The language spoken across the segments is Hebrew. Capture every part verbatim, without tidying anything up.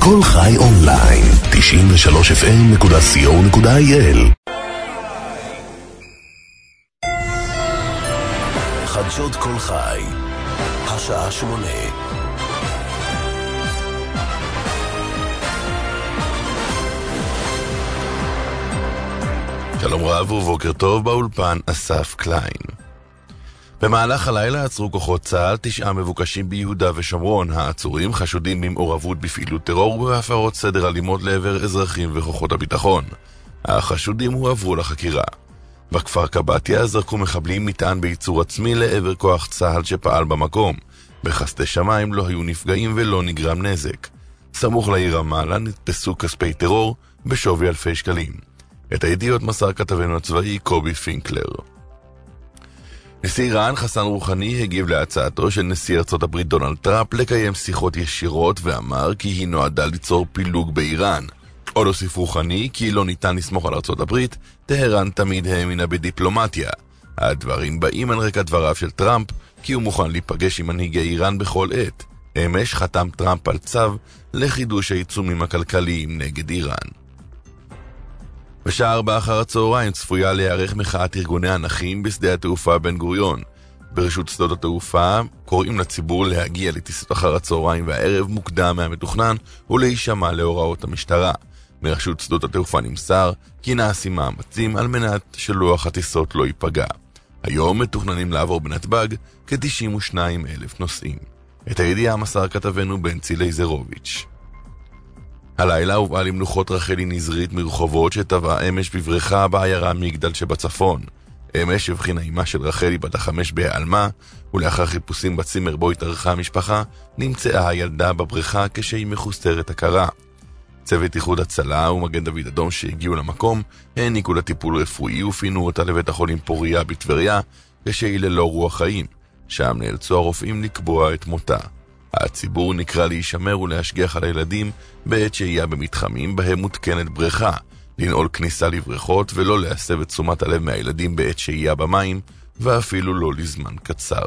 כל חי אונליין, תשעים ושלוש אף אם נקודה סי או נקודה איי אל. חדשות כל חי, השעה שמונה. שלום רב ובוקר טוב, באולפן אסף קליין. במהלך הלילה עצרו כוחות צה"ל תשעה מבוקשים ביהודה ושומרון. העצורים חשודים במעורבות בפעילות טרור ובהפרות סדר אלימות לעבר אזרחים וכוחות הביטחון. החשודים הועברו לחקירה. בכפר קבטיה זרקו מחבלים מטען בייצור עצמי לעבר כוח צה"ל שפעל במקום. בחסדי שמיים לא היו נפגעים ולא נגרם נזק. סמוך לעיר רמאללה נתפסו כספי טרור בשווי אלפי שקלים. את הידיעות מסר כתבנו הצבאי קובי פינקלר. נשיא איראן חסן רוחני הגיב להצעתו של נשיא ארצות הברית דונלד טראמפ לקיים שיחות ישירות ואמר כי היא נועדה ליצור פילוג באיראן. עוד הוסיף רוחני כי לא ניתן לסמוך על ארצות הברית, טהרן תמיד האמינה בדיפלומטיה. הדברים באים על רקע דבריו של טראמפ כי הוא מוכן להיפגש עם מנהיגי איראן בכל עת. אמש חתם טראמפ על צו לחידוש העיצומים הכלכליים נגד איראן. בשעה ארבע אחר הצהריים צפויה להיערך מחאת ארגוני הנכים בשדה התעופה בן גוריון. ברשות שדות התעופה קוראים לציבור להגיע לטיסות אחר הצהריים והערב מוקדם מהמתוכנן ולהישמע להוראות המשטרה. מרשות שדות התעופה נמסר כי נעשים מאמצים על מנת שלוח הטיסות לא ייפגע. היום מתוכננים לעבור בנתב"ג כ-תשעים ושניים אלף נוסעים. את הידיעה מסר כתבנו בנצי לייזרוביץ'. הלילה הובאה למנוחות רחלי נזרית מרחובות שטבעה אמש בבריכה בעיירה מגדל שבצפון. אמש הבחינה אימה של רחלי בת החמש בהיעלמה, ולאחר חיפושים בצימר בו התארחה המשפחה, נמצאה הילדה בבריכה כשהיא מחוסרת הכרה. צוות איחוד הצלה ומגן דוד אדום שהגיעו למקום, העניקו לטיפול רפואי ופינו אותה לבית החולים פוריה בטבריה, כשהיא ללא רוח חיים. שם נאלצו הרופאים לקבוע את מותה. הציבור נקרא להישמר ולהשגיח על הילדים בעת שהייה במתחמים בהם מותקנת בריכה, לנעול כניסה לבריכות ולא להסב את תשומת הלב מהילדים בעת שהייה במים, ואפילו לא לזמן קצר.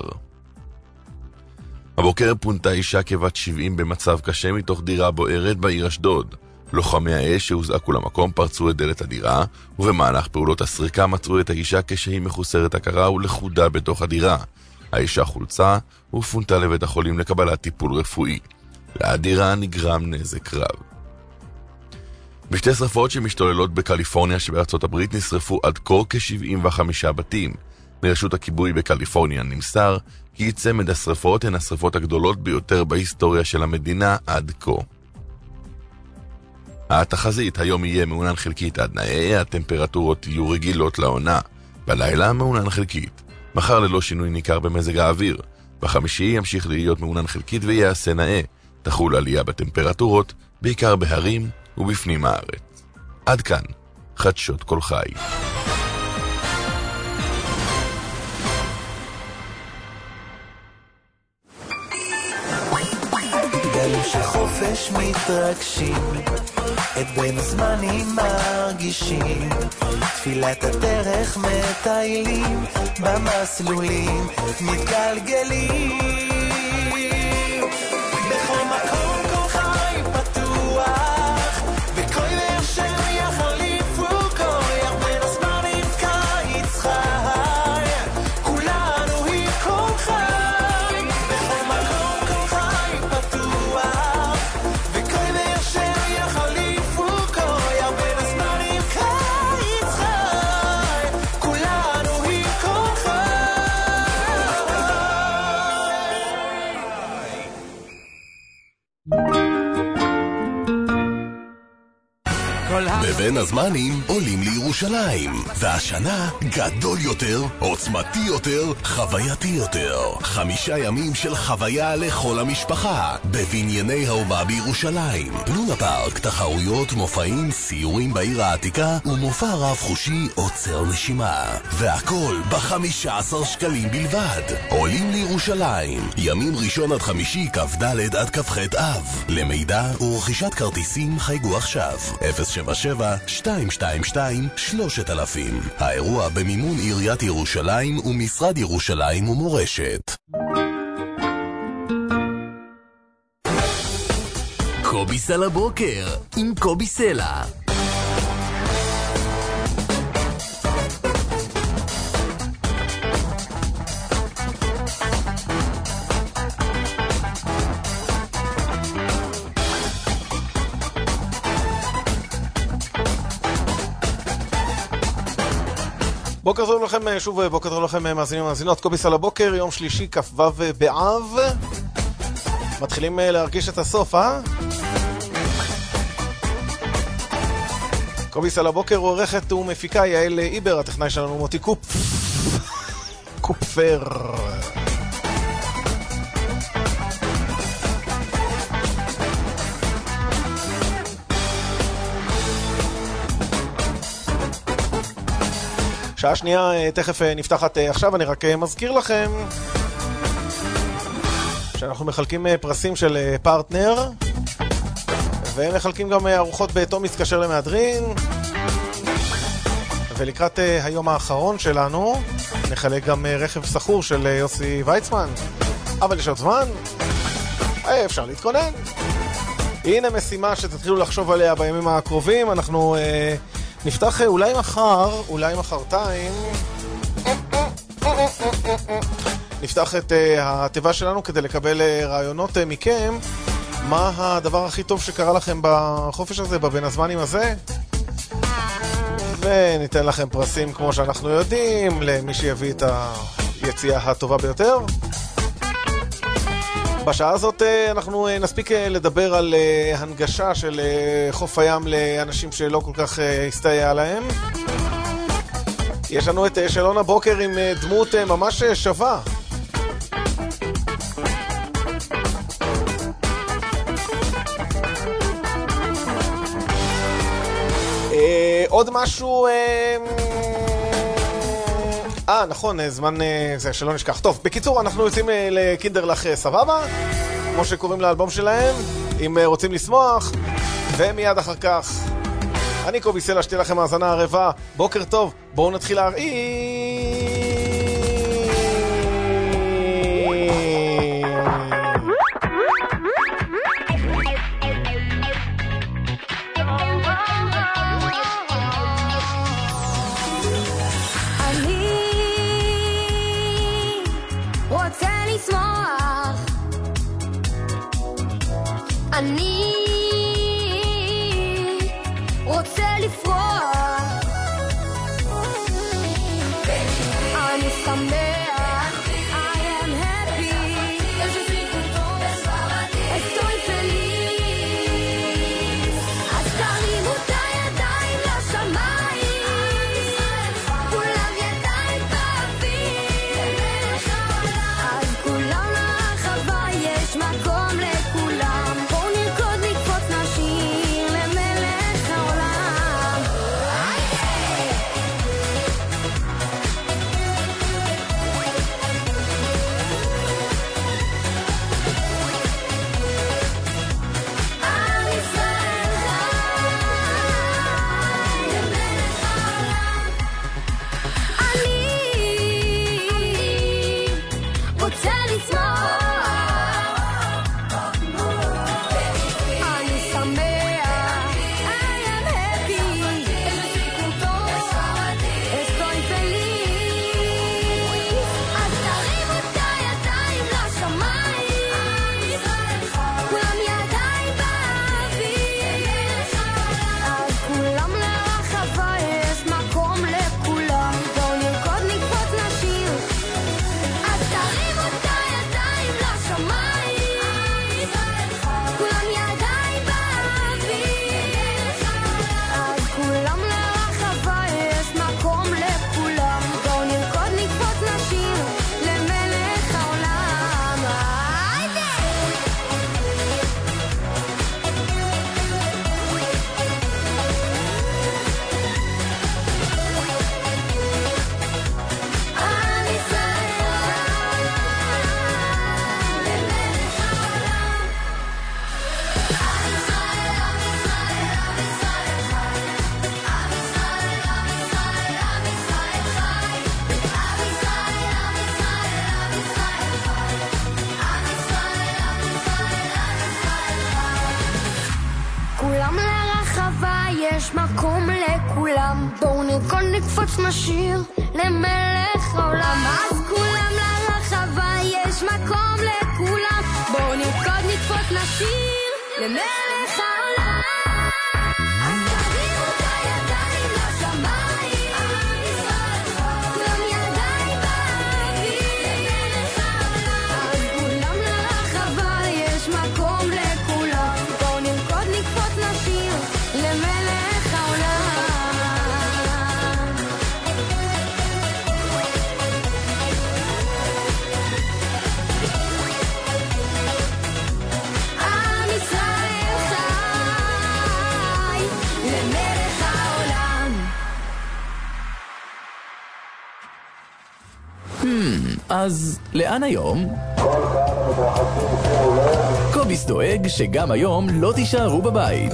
הבוקר פונתה אישה כבת שבעים במצב קשה מתוך דירה בוערת בעיר אשדוד. לוחמי האש שהוזעקו למקום פרצו את דלת הדירה, ובמהלך פעולות הסריקה מצאו את האישה כשהיא מחוסרת הכרה ולחודה בתוך הדירה. האישה חולצה ופונתה לבית החולים לקבלת טיפול רפואי. לאדירה נגרם נזק רב. בשתי שרפות שמשתוללות בקליפורניה שבארצות הברית נשרפו עד כה כ-שבעים וחמישה בתים. מרשות הכיבוי בקליפורניה נמסר כי צמד השרפות הן השרפות הגדולות ביותר בהיסטוריה של המדינה עד כה. התחזית היום יהיה מעונן חלקית עד נאה, הטמפרטורות יהיו רגילות לעונה. בלילה מעונן חלקית. מחר ללא שינוי ניכר במזג האוויר. בחמישי ימשיך להיות מעונן חלקית ויעשה נאה. תחול עלייה בטמפרטורות, בעיקר בהרים ובפנים הארץ. עד כאן, חדשות כל חי. גלים שחופש מתרגשים, את בין הזמנים מרגישים, תפילת הדרך מטיילים, במסלולים מתגלגלים, בכל מקום כל חי פתוח, בכל שם יחליפו כוח, בין הזמנים קיץ חי, כולנו היא כל חי, בכל מקום כל חי פתוח, בכל שם יחליפו כוח, בין הזמנים קיץ חי, כולנו היא כל חי. בבין הזמנים עולים לירושלים, והשנה גדול יותר, עוצמתי יותר, חווייתי יותר. חמישה ימים של חוויה לכל המשפחה בבנייני האומה בירושלים. לונה פארק, תחרויות, מופעים, סיורים בעיר העתיקה ומופע רב חושי עוצר נשימה, והכל ב-חמישה עשר שקלים בלבד. עולים לירושלים, ימים ראשון עד חמישי כ"ד עד כ"ח אב. למידע ורכישת כרטיסים חייגו עכשיו אפס שבע שבע שתיים שתיים שתיים שלושת אלפים. האירוע במימון עיריית ירושלים ומשרד ירושלים ומורשת. קובי קובי סלע בוקר עם קובי סלע. בוקר טוב לכם, שוב בוקר טוב לכם מאזינים ומאזינות, קובי סלע בוקר, יום שלישי כ"ו באב. מתחילים להרגיש את הסוף, אה? קובי סלע בוקר עורכת ומפיקה יעל איבר, הטכנאי שלנו מוטי קופ קופפר. שעה שנייה תכף נפתחת עכשיו. אני רק מזכיר לכם שאנחנו מחלקים פרסים של פרטנר, והם מחלקים גם ארוחות בתום מתקשר למהדרין, ולקראת היום האחרון שלנו נחלק גם רכב סחור של יוסי ויצמן. אבל יש עוד זמן, אפשר להתכונן. הנה משימה שתתחילו לחשוב עליה בימים הקרובים. אנחנו נפתח אולי מחר, אולי מחרתיים, נפתח את התיבה שלנו כדי לקבל רעיונות מכם. מה הדבר הכי טוב שקרה לכם בחופש הזה, בבין הזמנים הזה? וניתן לכם פרסים כמו שאנחנו יודעים, למי שיביא את היציאה הטובה ביותר. בשעה הזאת אנחנו נספיק לדבר על הנגשה של חוף הים לאנשים שלא כל כך הסתייע להם. יש לנו את שלון הבוקר עם דמות ממש שווה. עוד משהו... אה, נכון, זמן זה שלא נשכח. טוב, בקיצור, אנחנו יוצאים לקינדר לך סבבה, כמו שקוראים לאלבום שלהם, אם רוצים לשמוח, ומיד אחר כך אני קובי סלע, שתהיה לכם האזנה ערבה. בוקר טוב, בואו נתחיל להרעיל. אני רוצה לפרוח, אני שמח, I am happy, estoy feliz. אז תרימו את הידיים לשמיים, כולם ידיים באוויר, אז כולם לרחבה, יש מקום לכולם. לרחבה, יש מקום לכולם. בואו נרקוד נקפוץ נשיר למלך העולם. אז כולם לרחבה, יש מקום לכולם. בואו נרקוד נקפוץ נשיר למלך העולם. אז תרימו את הידיים לשמיים, כולם ידיים באוויר למלך העולם. אז כולם לרחבה, יש מקום לכולם. בואו נרקוד נקפוץ נשיר למלך העולם. עם ישראל חי למלך העולם. אז לאן היום? קוביס דואג שגם היום לא תישארו בבית.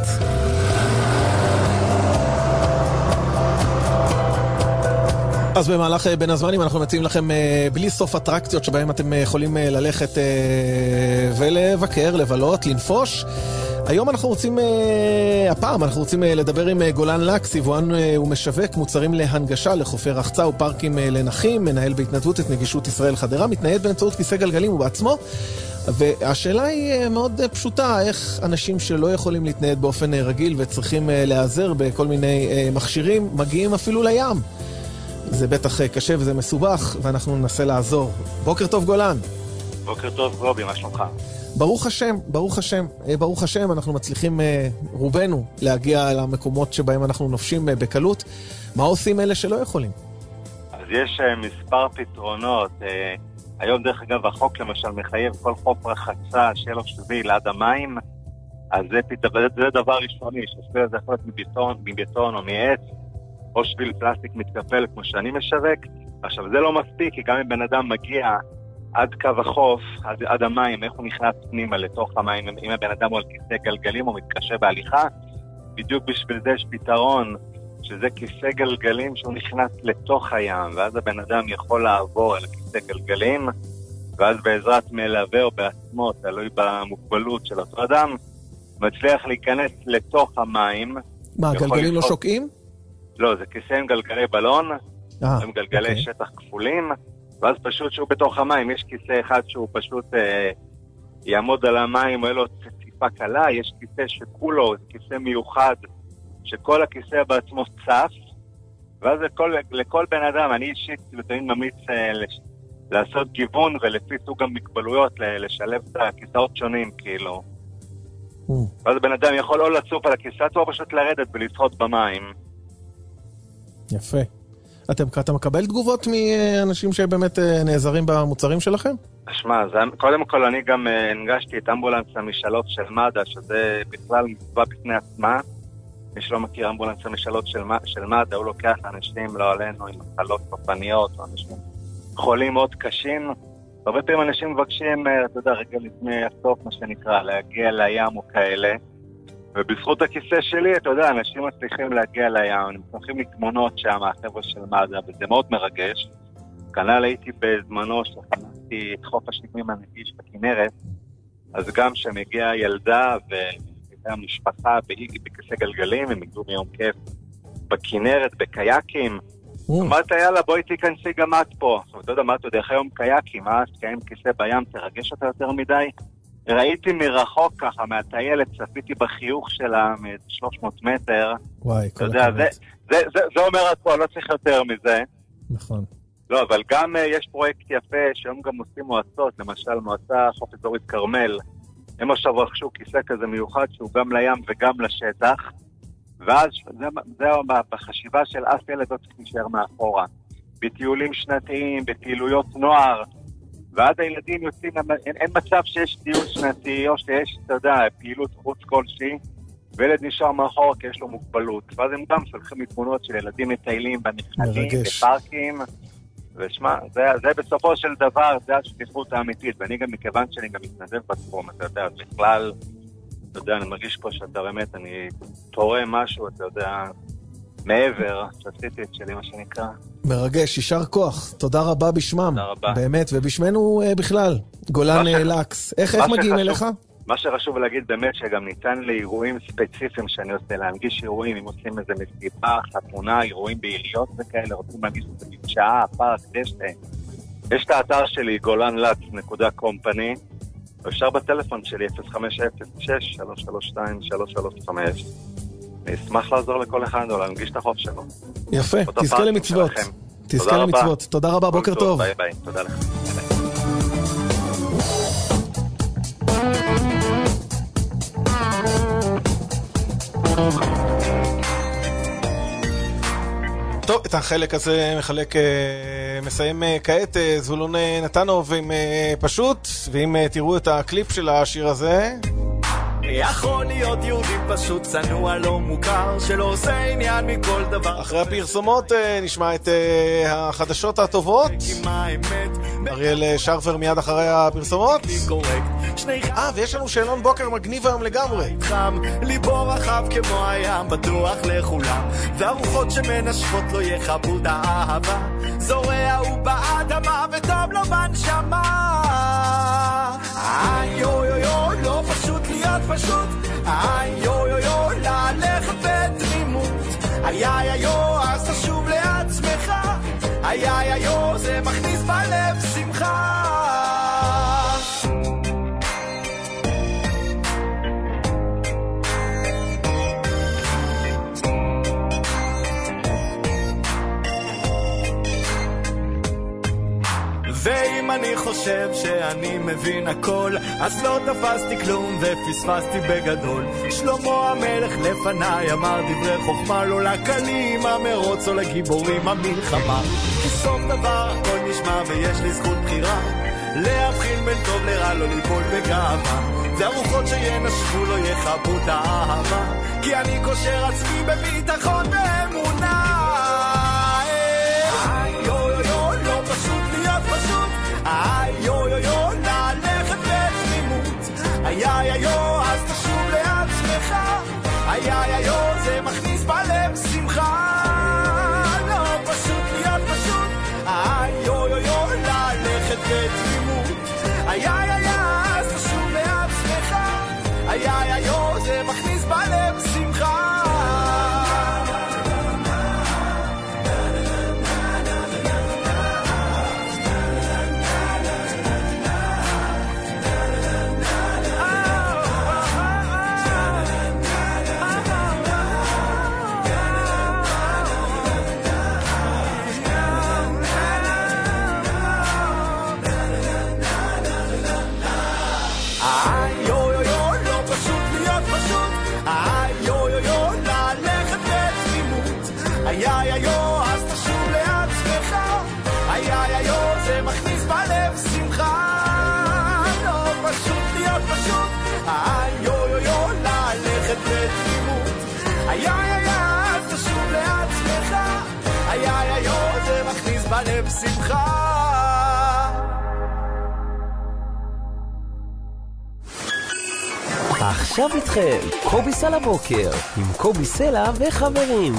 אז במהלך אה, בין הזמנים אנחנו מציעים לכם אה, בלי סוף אטרקציות שבהם אתם אה, יכולים אה, ללכת אה, ולבקר, לבלות, לנפוש. היום אנחנו רוצים, אה, הפעם אנחנו רוצים אה, לדבר עם אה, גולן לקס, יבואן אה, ומשווק מוצרים להנגשה לחופי רחצה ופארקים אה, לנכים, מנהל בהתנדבות את נגישות ישראל חדרה, מתנייד באמצעות כיסא גלגלים ובעצמו. והשאלה היא אה, מאוד אה, פשוטה, איך אנשים שלא יכולים להתנייד באופן אה, רגיל וצריכים אה, להיעזר בכל מיני אה, מכשירים, מגיעים אפילו לים. זה בטח קשה וזה מסובך, ואנחנו ננסה לעזור. בוקר טוב גולן. בוקר טוב רובי, מה שלומך? ברוך השם, ברוך השם, אה, ברוך השם, אנחנו מצליחים אה, רובנו להגיע למקומות שבהם אנחנו נופשים אה, בקלות. מה עושים אלה שלא יכולים? אז יש אה, מספר פתרונות. אה, היום דרך אגב החוק למשל מחייב כל חוף רחצה שיהיה לו שביל עד המים, אז זה, פת- זה דבר ראשוני, ששביל זה יכול להיות מבטון, מבטון או מעץ, או שביל פלסטיק מתקפל כמו שאני משווק. עכשיו זה לא מספיק, כי גם אם בן אדם מגיע עד קו החוף, עד, עד המים, איך הוא נכנס פנימה לתוך המים, אם הבן אדם הוא על כיסא גלגלים או מתקשה בהליכה, בדיוק בשביל זה יש פתרון, שזה כיסא גלגלים שהוא נכנס לתוך הים, ואז הבן אדם יכול לעבור על הכיסא גלגלים, ואז בעזרת מלווה או בעצמו, תלוי במוגבלות של אותו אדם, מצליח להיכנס לתוך המים. מה, יכול גלגלים לא לפחות- שוקעים? לא, זה כיסא עם גלגלי בלון, אה, עם גלגלי אוקיי. שטח כפולים, ואז פשוט שהוא בתוך המים, יש כיסא אחד שהוא פשוט אה, יעמוד על המים, או יהיה לו ציפה קלה, יש כיסא שכולו, זה כיסא מיוחד, שכל הכיסא בעצמו צף, ואז לכל, לכל בן אדם, אני אישית לפעמים ממליץ אה, לש, לעשות גיוון, ולפי סוג המגבלויות, ל- לשלב את הכיסאות שונים, כאילו. אה, ואז בן אדם יכול או לצוף על הכיסא, או פשוט לרדת ולשחות במים. יפה. אתם, אתה מקבל תגובות מאנשים שבאמת אה, נעזרים במוצרים שלכם? שמע, קודם כל אני גם אה, הנגשתי את אמבולנס המשאלות של מד"א, שזה בכלל מצווה בפני עצמה. מי שלא מכיר אמבולנס המשאלות של, של מד"א, הוא לוקח אנשים, לא עלינו, עם מחלות סופניות, או אנשים חולים מאוד קשים. הרבה פעמים אנשים מבקשים, אה, אתה יודע, רגע לפני הסוף, מה שנקרא, להגיע לים או כאלה. ובזכות הכיסא שלי, אתה יודע, אנשים מצליחים להגיע לים, הם מצליחים לתמונות שם, החבר'ה של מד"א, וזה מאוד מרגש. כנ"ל הייתי בזמנו שחנכתי את חוף השיקמים הנגיש בכנרת, אז גם שמגיעה ילדה ומגיעה משפחה בכיסא גלגלים, הם הגיעו מיום כיף בכנרת, בקייקים. אה, אמרת, יאללה, בואי תיכנסי גם את פה. אתה יודע מה, אתה יודע, היום קייקים, אה? תקיים כיסא בים, תרגש אותה יותר מדי. ראיתי מרחוק ככה, מהטיילת, צפיתי בחיוך שלה מ-שלוש מאות מטר. וואי, אתה כל יודע, הכבוד. זה, זה, זה, זה אומר הכל, לא צריך יותר מזה. נכון. לא, אבל גם uh, יש פרויקט יפה, שהיום גם עושים מועצות, למשל מועצה חוף אזורית כרמל. הם עכשיו רכשו כיסא כזה מיוחד, שהוא גם לים וגם לשטח. ואז זה, זה בחשיבה של אף ילד לא צריך להישאר מאחורה. בטיולים שנתיים, בפעילויות נוער, ואז הילדים יוצאים, אין, אין מצב שיש טיול שנתי, או שיש, אתה יודע, פעילות חוץ כלשהי, וילד נשאר מאחור כי יש לו מוגבלות. ואז הם גם שולחים מתמונות של ילדים מטיילים בנחלים, מרגש. בפארקים, ושמע, זה, זה בסופו של דבר, זה השליחות האמיתית, ואני גם, מכיוון שאני גם מתנדב בתחום, אתה יודע, בכלל, אתה יודע, אני מרגיש פה שאתה באמת, אני תורם משהו, אתה יודע, מעבר, שעשיתי את שלי, מה שנקרא. מרגש, יישר כוח. תודה רבה בשמם. תודה רבה. באמת, ובשמנו אה, בכלל. גולן מה ש- אה, לקס. איך איך מה מגיעים שחשוב- אליך? מה שחשוב להגיד באמת שגם ניתן לאירועים ספציפיים שאני עושה, להנגיש אירועים, אם עושים איזה מסיבה, חתונה, אירועים בעיריות וכאלה, רוצים להנגיש את זה בשעה, פארק, דשא. יש את האתר שלי, גולן לץ נקודה קומפני, ואפשר בטלפון שלי אפס חמש אפס שש שלוש שלוש שתיים שלוש שלוש חמש. אני אשמח לעזור לכל אחד או להנגיש את החוף שלו. יפה, תזכה למצוות. תזכה למצוות. תודה רבה, בוקר טוב. ביי ביי, תודה לך. טוב, את החלק הזה מחלק, מסיים כעת זבולון נתנוב עם פשוט, ואם תראו את הקליפ של השיר הזה... יכול להיות יהודי פשוט צנוע לא מוכר שלא עושה עניין מכל דבר. אחרי הפרסומות נשמע את החדשות הטובות. אריאל שרפר מיד אחרי הפרסומות. אה, ויש לנו שאלון בוקר מגניב היום לגמרי. ליבו רחב כמו הים בטוח לכולם, והרוחות שמנשפות לו יחבו את האהבה, זורע הוא באדמה וטוב לו בנשמה. איי יו יו יו לא פשוט להיות פשוט, איי יו יו יו ללכת בתמימות, איי איי איי יו אז תשוב לעצמך, איי איי איי יו זה מכניס בלב שמחה. ואם אני חושב שאני מבין הכל, אז לא תפסתי כלום ופספסתי בגדול. שלמה המלך לפניי אמר דברי חוכמה, לא לקלים המרוץ או לגיבורים המלחמה, כי סוף דבר הכל נשמע ויש לי זכות בחירה, להבחין בין טוב לרע, לא ליפול בגאווה, והרוחות שינשפו לא יחבו את האהבה, כי אני קושר עצמי בביטחון ואמונה. איי יו יו יו ללכת בתמימות, איי איי איי יו אז תשוב לעצמך, איי איי איי יו זה מכניס בלב שמחה. לא פשוט להיות פשוט, איי יו יו יו ללכת בתמימות, איי איי איי אז תשוב לעצמך, איי איי איי יו זה מכניס בלב שמחה. איי איי איי יו אז תשוב לעצמך, איי איי איי יו זה מכניס בלב שמחה. לא פשוט להיות פשוט, איי יו יו יו ללכת בתמימות, איי איי איי אז תשוב לעצמך, איי איי איי יו זה מכניס בלב שמחה. עכשיו איתכם קובי סלע בוקר עם קובי סלע וחברים.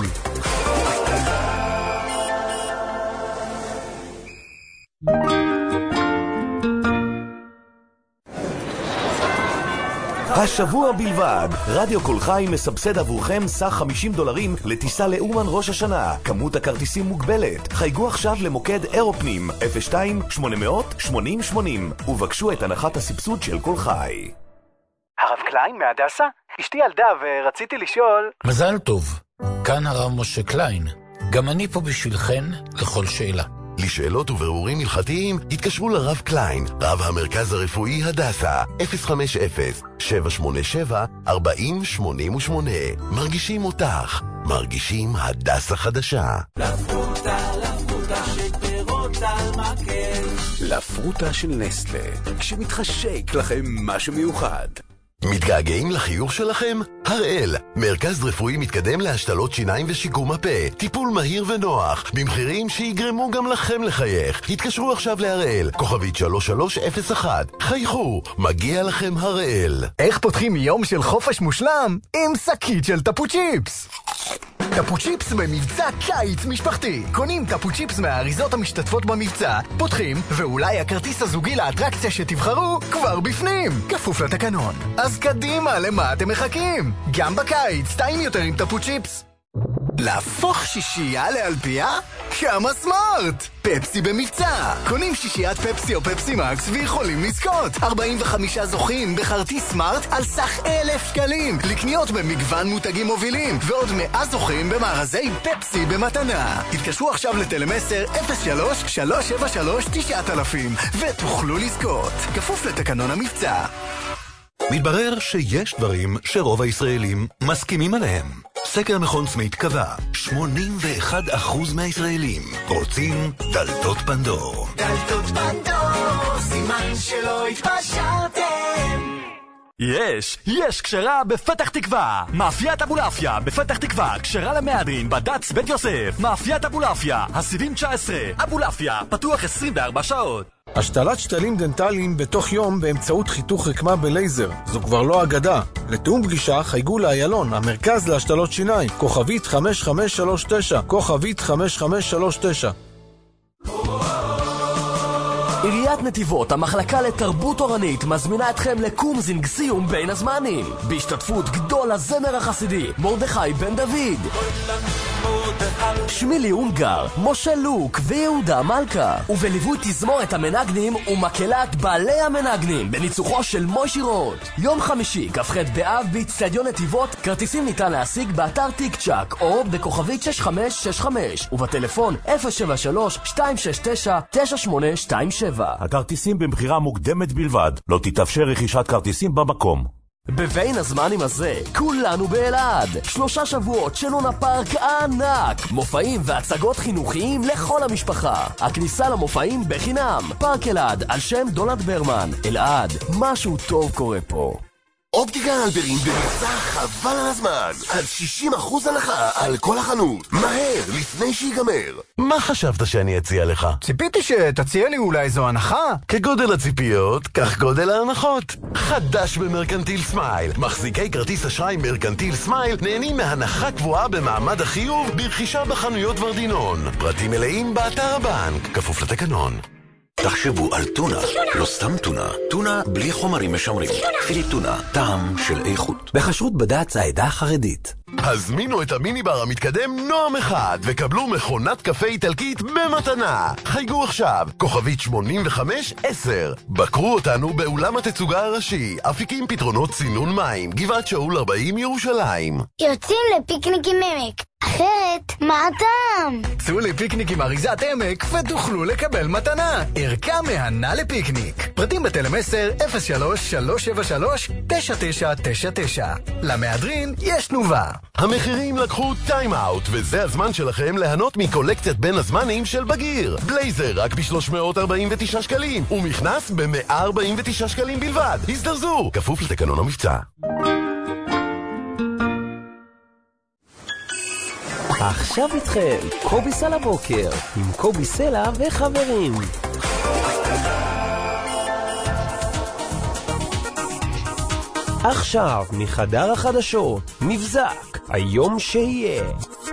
השבוע בלבד, רדיו כל חי מסבסד עבורכם סך חמישים דולרים לטיסה לאומן ראש השנה. כמות הכרטיסים מוגבלת. חייגו עכשיו למוקד אירופנים אפס שתיים שמונה אפס אפס שמונים שמונים ובקשו את הנחת הסבסוד של כל חי. הרב קליין מהדסה? אשתי ילדה ורציתי לשאול... מזל טוב, כאן הרב משה קליין. גם אני פה בשבילכן לכל שאלה. לשאלות ובירורים הלכתיים התקשרו לרב קליין, רב המרכז הרפואי הדסה, אפס חמש אפס שבע שמונה שבע ארבע אפס שמונה שמונה. מרגישים אותך, מרגישים הדסה חדשה. לפרוטה, לפרוטה של פירות על מקל. לפרוטה של נסטלה, כשמתחשק לכם משהו מיוחד. מתגעגעים לחיוך שלכם? הראל, מרכז רפואי מתקדם להשתלות שיניים ושיקום הפה. טיפול מהיר ונוח, במחירים שיגרמו גם לכם לחייך. התקשרו עכשיו להראל, כוכבית שלוש שלוש אפס אחת. חייכו, מגיע לכם הראל. איך פותחים יום של חופש מושלם? עם שקית של טפו צ'יפס. טפו צ'יפס במבצע קיץ משפחתי. קונים טפו צ'יפס מהאריזות המשתתפות במבצע, פותחים, ואולי הכרטיס הזוגי לאטרקציה שתבחרו כבר בפנים. כפוף לתקנון. אז קדימה, למה אתם מחכים? גם בקיץ, טעים יותר עם טפו צ'יפס. להפוך שישייה לאלפייה? כמה סמארט! פפסי במבצע! קונים שישיית פפסי או פפסי מקס ויכולים לזכות! ארבעים וחמישה זוכים בכרטיס סמארט על סך אלף שקלים! לקניות במגוון מותגים מובילים! ועוד מאה זוכים במארזי פפסי במתנה! התקשרו עכשיו לטלמסר אפס שלוש שלוש שבע שלוש תשע אלפים ותוכלו לזכות! כפוף לתקנון המבצע. מתברר שיש דברים שרוב הישראלים מסכימים עליהם. סקר מכון סמית קבע, שמונים ואחד אחוז מהישראלים רוצים דלתות פנדור. דלתות פנדור, סימן שלא התפשרתם. יש, יש קשרה בפתח תקווה. מאפיית אבולעפיה בפתח תקווה, קשרה למהדרין בד"ץ בית יוסף. מאפיית אבולעפיה, הסיבים תשע עשרה. אבולעפיה, פתוח עשרים וארבע שעות. השתלת שתלים דנטליים בתוך יום באמצעות חיתוך רקמה בלייזר. זו כבר לא אגדה. לתאום פגישה חייגו לאיילון, המרכז להשתלות שיניים. כוכבית חמש חמש שלוש תשע, כוכבית חמש חמש שלוש תשע. עיריית נתיבות, המחלקה לתרבות אורנית, מזמינה אתכם לקום זינגסיום בין הזמנים, בהשתתפות גדול הזמר החסידי מרדכי בן דוד, שמילי אונגר, משה לוק ויהודה מלכה, ובליווי תזמורת המנגנים ומקהלת בעלי המנגנים בניצוחו של מוישי רוט. יום חמישי, כ"ח באב, באצטדיון נתיבות. כרטיסים ניתן להשיג באתר טיק צ'ק או בכוכבית שש חמש שש חמש ובטלפון אפס שבע שלוש שתיים שש תשע תשע שמונה שתיים שבע. הכרטיסים במחירה מוקדמת בלבד. לא תתאפשר רכישת כרטיסים במקום. בבין הזמנים הזה, כולנו באלעד. שלושה שבועות של לונה פארק ענק. מופעים והצגות חינוכיים לכל המשפחה. הכניסה למופעים בחינם. פארק אלעד על שם דונלד ברמן. אלעד, משהו טוב קורה פה. אופטיקה הלפרין במבצע חבל על הזמן, על שישים אחוז הנחה על כל החנות. מהר, לפני שיגמר. מה חשבת שאני אציע לך? ציפיתי שתציע לי אולי איזו הנחה. כגודל הציפיות, כך גודל ההנחות. חדש במרקנטיל סמייל. מחזיקי כרטיס אשראי מרקנטיל סמייל נהנים מהנחה קבועה במעמד החיוב ברכישה בחנויות ורדינון. פרטים מלאים באתר הבנק, כפוף לתקנון. תחשבו על טונה, לא סתם טונה, טונה בלי חומרים משמרים. פילי טונה, טעם של איכות. בכשרות בד"ץ העדה החרדית. הזמינו את המיני בר המתקדם נועם אחד וקבלו מכונת קפה איטלקית במתנה. חייגו עכשיו, כוכבית שמונים וחמש עשר. בקרו אותנו באולם התצוגה הראשי, אפיקים פתרונות צינון מים, גבעת שאול ארבעים ירושלים. יוצאים לפיקניק עם עמק, אחרת מה הטעם? צאו לפיקניק עם אריזת עמק ותוכלו לקבל מתנה. ערכה מהנה לפיקניק. פרטים בטלמסר אפס שלוש שלוש שבע שלוש תשע תשע תשע תשע. למהדרין יש תנובה. המחירים לקחו טיים אאוט, וזה הזמן שלכם ליהנות מקולקציית בין הזמנים של בגיר. בלייזר רק ב-שלוש מאות ארבעים ותשעה שקלים, ומכנס ב-מאה ארבעים ותשעה שקלים בלבד. הזדרזו, כפוף לתקנון המבצע. עכשיו איתכם, קובי סלע בוקר, עם קובי סלע וחברים. עכשיו, מחדר החדשות, מבזק, היום שיהיה.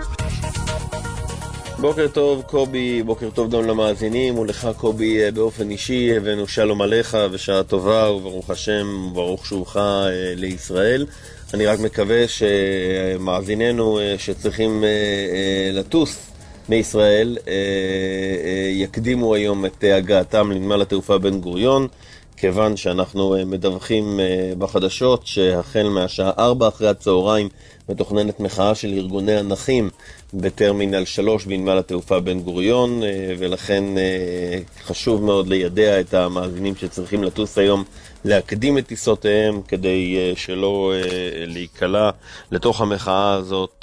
בוקר טוב קובי, בוקר טוב גם למאזינים, ולך קובי באופן אישי, הבאנו שלום עליך ושעה טובה, וברוך השם, וברוך שובך לישראל. אני רק מקווה שמאזיננו שצריכים לטוס מישראל יקדימו היום את הגעתם לנמל התעופה בן גוריון, כיוון שאנחנו מדווחים בחדשות שהחל מהשעה ארבע אחרי הצהריים מתוכננת מחאה של ארגוני הנכים בטרמינל שלוש בנמל התעופה בן גוריון, ולכן חשוב מאוד לידע את המאזינים שצריכים לטוס היום להקדים את טיסותיהם כדי שלא להיקלע לתוך המחאה הזאת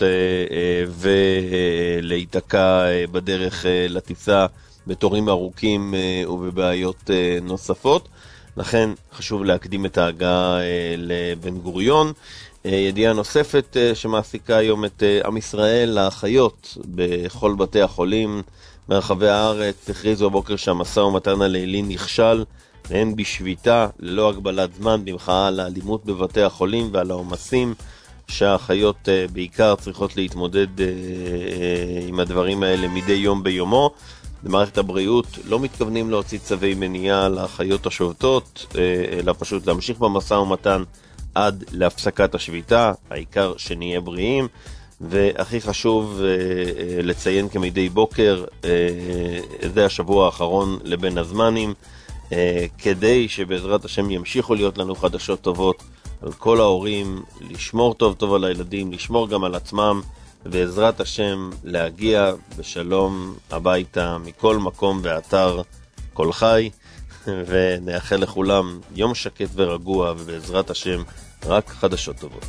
ולהיתקע בדרך לטיסה בתורים ארוכים ובבעיות נוספות. לכן חשוב להקדים את ההגעה לבן גוריון. ידיעה נוספת שמעסיקה היום את עם ישראל, לאחיות בכל בתי החולים ברחבי הארץ הכריזו הבוקר שהמשא ומתן הלילי נכשל, והן בשביתה ללא הגבלת זמן במחאה על האלימות בבתי החולים ועל העומסים שהאחיות בעיקר צריכות להתמודד עם הדברים האלה מדי יום ביומו. במערכת הבריאות לא מתכוונים להוציא צווי מניעה לאחיות השובתות, אלא פשוט להמשיך במשא ומתן עד להפסקת השביתה, העיקר שנהיה בריאים. והכי חשוב לציין כמדי בוקר, זה השבוע האחרון לבין הזמנים, כדי שבעזרת השם ימשיכו להיות לנו חדשות טובות על כל ההורים, לשמור טוב טוב על הילדים, לשמור גם על עצמם, ועזרת השם להגיע בשלום הביתה מכל מקום ואתר כל חי, ונאחל לכולם יום שקט ורגוע, ובעזרת השם רק חדשות טובות.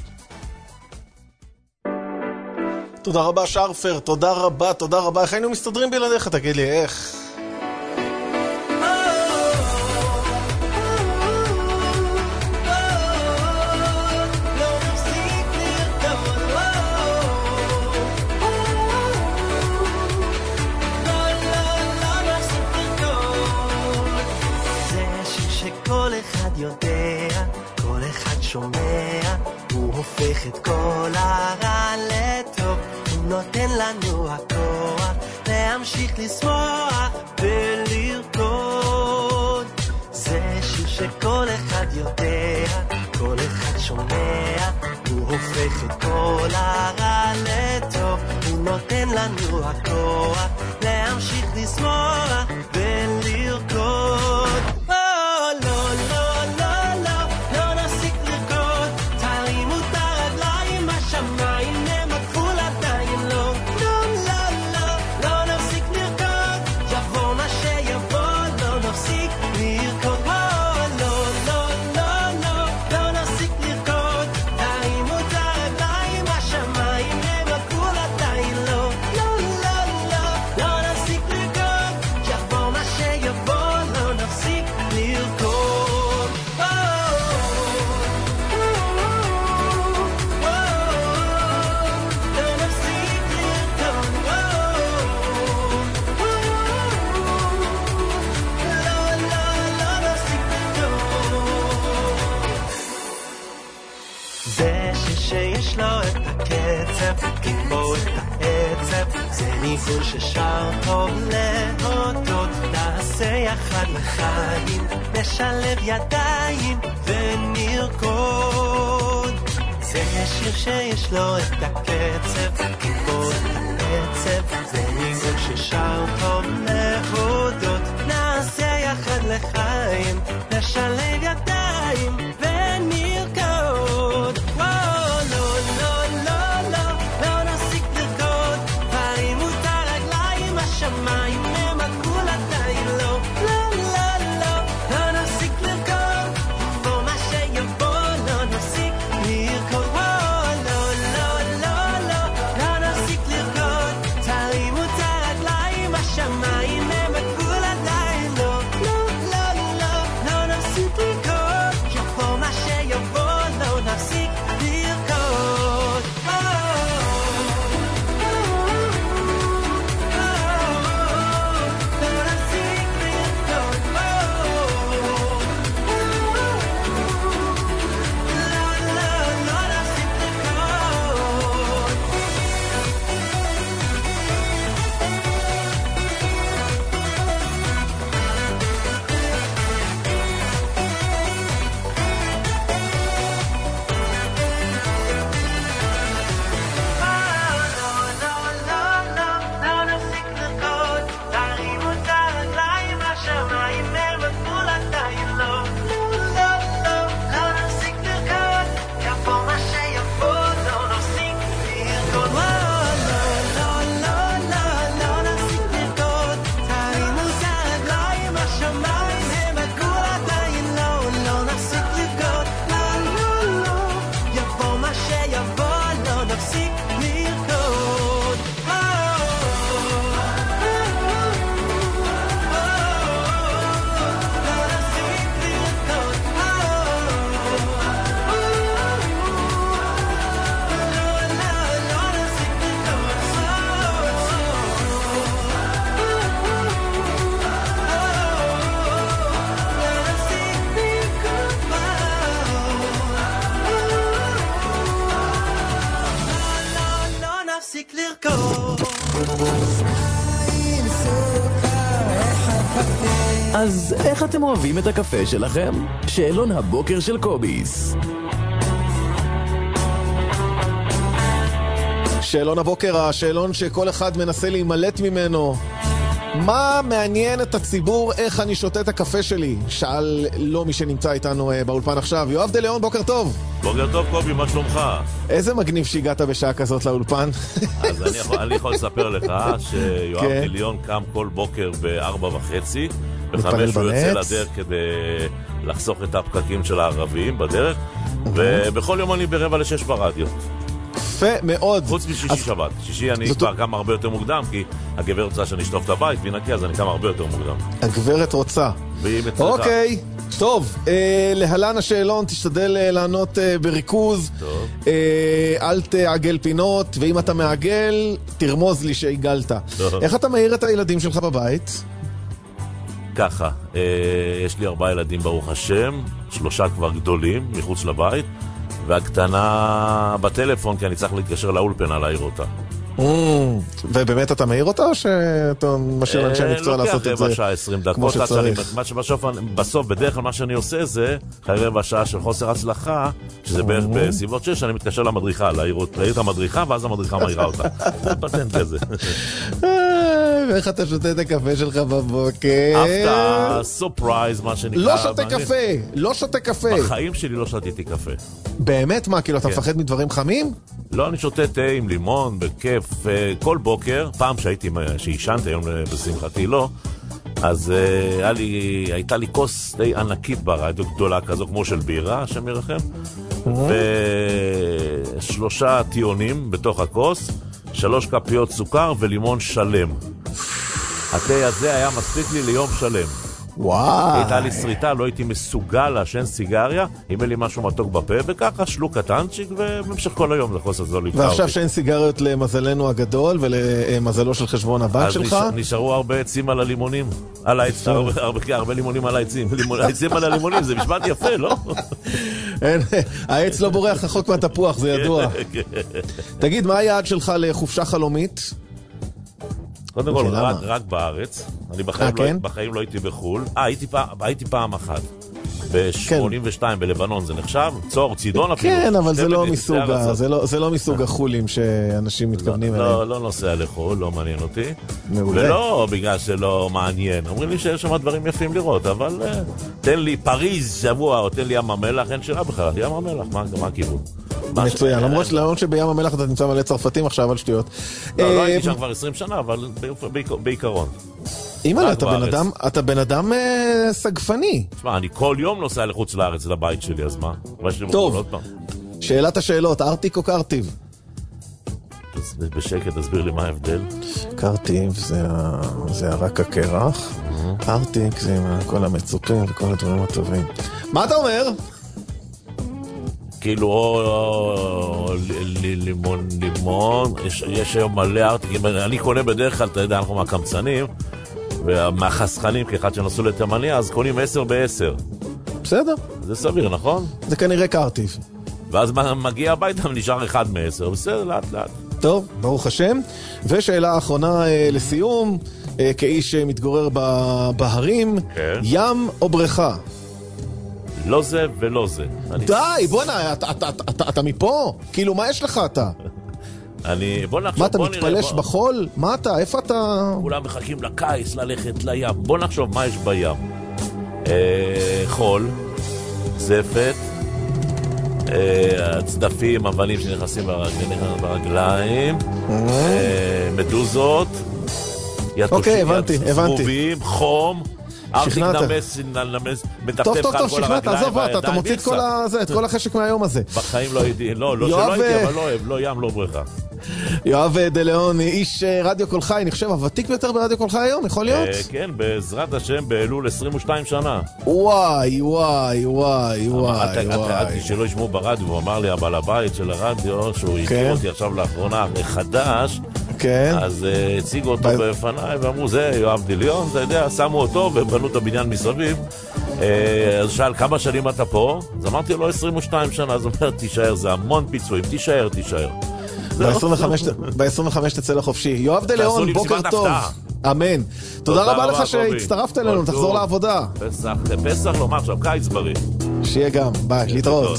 תודה רבה שרפר, תודה רבה, תודה רבה. איך היינו מסתדרים בלעדיך? תגיד לי, איך? יודע, כל אחד שומע, הוא הופך את כל הרע לטוב, הוא נותן לנו הכוח להמשיך לשמוח ולרקוד. זה שיר שכל אחד יודע, כל אחד שומע, הוא הופך את כל הרע לטוב, הוא נותן לנו הכוח להמשיך לשמוח ולרקוד. ניגון ששר טוב להודות, נעשה יחד לחיים, נשלב ידיים ונרקוד. זה שיר שיש לו את הקצב, גיבור את העצב, זה ניגון ששר טוב להודות, נעשה יחד לחיים, נשלב ידיים ונרקוד. Super להפסיק לרקוד. אז איך אתם אוהבים את הקפה שלכם? שאלון הבוקר של קוביס. שאלון הבוקר, השאלון שכל אחד מנסה להימלט ממנו. מה מעניין את הציבור איך אני שותה את הקפה שלי? שאל לא מי שנמצא איתנו באולפן עכשיו. יואב דליון, בוקר טוב. בוקר טוב קובי, מה שלומך? איזה מגניב שהגעת בשעה כזאת לאולפן. אז אני יכול, אני יכול לספר לך שיואב כן. דליון קם כל בוקר בארבע וחצי, בחמש הוא יוצא לדרך כדי לחסוך את הפקקים של הערבים בדרך, ובכל יום אני ברבע לשש ברדיו. יפה מאוד. חוץ משישי שבת. שישי אני כבר קם הרבה יותר מוקדם, כי הגברת רוצה שאני אשטוף את הבית והנקי, אז אני קם הרבה יותר מוקדם. הגברת רוצה. והיא מצליחה. אוקיי, טוב. אה, להלן השאלון, תשתדל אה, לענות אה, בריכוז. טוב. אה, אל תעגל פינות, ואם אתה מעגל, תרמוז לי שהגלת. טוב. איך אתה מעיר את הילדים שלך בבית? ככה, אה, יש לי ארבעה ילדים ברוך השם, שלושה כבר גדולים מחוץ לבית, והקטנה בטלפון, כי אני צריך להתקשר לאולפנה להעיר אותה. ובאמת אתה מעיר אותה, או שאתה משאיר לאנשי מקצוע לעשות את זה רבע שעה, עשרים דקות, כמו שצריך? בסוף, בדרך כלל מה שאני עושה זה, אחרי רבע שעה של חוסר הצלחה, שזה בערך בסביבות שש, אני מתקשר למדריכה, להעיר את המדריכה, ואז המדריכה מעירה אותה. זה פטנט כזה. ואיך אתה שותה את הקפה שלך בבוקר? הפתעה, סופרייז, מה שנקרא. לא שותה קפה, לא שותה קפה. בחיים שלי לא שתיתי קפה. באמת? מה, כאילו אתה מפחד מדברים חמים? לא, אני שותה תה עם לימון, בכיף, כל בוקר, פעם שהייתי, שהישנתי, היום בשמחתי לא, אז היה לי, הייתה לי כוס די ענקית ברדיו, גדולה כזו, כמו של בירה, השם ירחם, ושלושה טיונים בתוך הכוס, שלוש כפיות סוכר ולימון שלם. התה הזה היה מספיק לי ליום שלם. וואו. הייתה לי שריטה, לא הייתי מסוגל לעשן סיגריה, אם אין לי משהו מתוק בפה, וככה שלוק קטנצ'יק, ובמשך כל היום לכוס הזו ליפתה אותי. ועכשיו שאין סיגריות למזלנו הגדול, ולמזלו של חשבון הבנק שלך? אז נשארו הרבה עצים על הלימונים, על העץ, הרבה לימונים על העצים, העצים על הלימונים, זה משפט יפה, לא? העץ לא בורח רחוק מהתפוח, זה ידוע. תגיד, מה היעד שלך לחופשה חלומית? קודם כל, רק, רק בארץ. אני בחיים, לא, בחיים לא הייתי בחול. אה, הייתי, הייתי פעם אחת. ב-שמונים ושתיים בלבנון זה נחשב. צור, צידון אפילו. כן, אבל זה לא, מסוג, זה, לא, זה לא מסוג החולים שאנשים מתכוונים אליהם. לא, לא נוסע לחול, לא מעניין אותי. מעולה. ולא בגלל שלא מעניין. אומרים לי שיש שם דברים יפים לראות, אבל תן לי פריז שבוע, או תן לי ים המלח, אין שירה בכלל. ים המלח, מה, מה הכיוון? מצוין, למרות שלאון שבים המלח אתה נמצא מלא צרפתים עכשיו על שטויות. לא, לא הייתי שם כבר עשרים שנה, אבל בעיקרון. אימא'לה, אתה בן אדם סגפני. תשמע, אני כל יום נוסע לחוץ לארץ לבית שלי, אז מה? טוב, שאלת השאלות, ארטיק או קרטיב? בשקט, תסביר לי מה ההבדל. קרטיב זה הרק הקרח, ארטיק זה כל המצופים וכל הדברים הטובים. מה אתה אומר? כאילו, או לימון, לימון, יש היום מלא ארטיקים, אני קונה בדרך כלל, אתה יודע, אנחנו מהקמצנים, ומהחסכנים, כאחד שנסו לתימניה, אז קונים עשר בעשר. בסדר. זה סביר, נכון? זה כנראה קרטיב. ואז מגיע הביתה ונשאר אחד מעשר, בסדר, לאט לאט. טוב, ברוך השם. ושאלה האחרונה לסיום, כאיש שמתגורר בהרים, כן. ים או בריכה? לא זה ולא זה. די, בוא נע, אתה, אתה, אתה, אתה, אתה מפה? כאילו, מה יש לך אתה? אני, בוא נחשוב, מה, אתה בוא מתפלש נראה, בחול? בוא... מה אתה? איפה אתה? כולם מחכים לקיץ ללכת לים. בוא נחשוב מה יש בים. אה, חול, זפת, אה, צדפים, אבנים שנכנסים ברגליים, אה, מדוזות, אוקיי, הבנתי, הבנתי. סבובים, חום, ארטיק נמס, נמס, מטפטף לך על כל הרגליים. אתה מוציא את כל החשק מהיום הזה. בחיים לא הייתי, לא, לא שלא הייתי, אבל לא אוהב, לא ים, לא בריכה. יואב דליון, איש רדיו קול חי, אני חושב, הוותיק ביותר ברדיו קול חי היום, יכול להיות? כן, בעזרת השם, באלול עשרים ושתיים שנה. וואי, וואי, וואי, וואי. עד שלא ישמעו ברדיו, הוא אמר לי, הבעל הבית של הרדיו, שהוא הכיר אותי עכשיו לאחרונה מחדש, אז הציגו אותו בפניי, ואמרו, זה יואב דליון, אתה יודע, שמו אותו ובנו את הבניין מסביב. אז שאל, כמה שנים אתה פה? אז אמרתי לו, עשרים ושתיים שנה, אז אומר, תישאר, זה המון פיצויים, תישאר, תישאר. ב-עשרים וחמש תצא לחופשי. יואב דה ליאון, בוקר טוב. אמן. תודה רבה לך שהצטרפת אלינו, תחזור לעבודה. פסח לומר עכשיו, קיץ בריא. שיהיה גם, ביי, להתראות.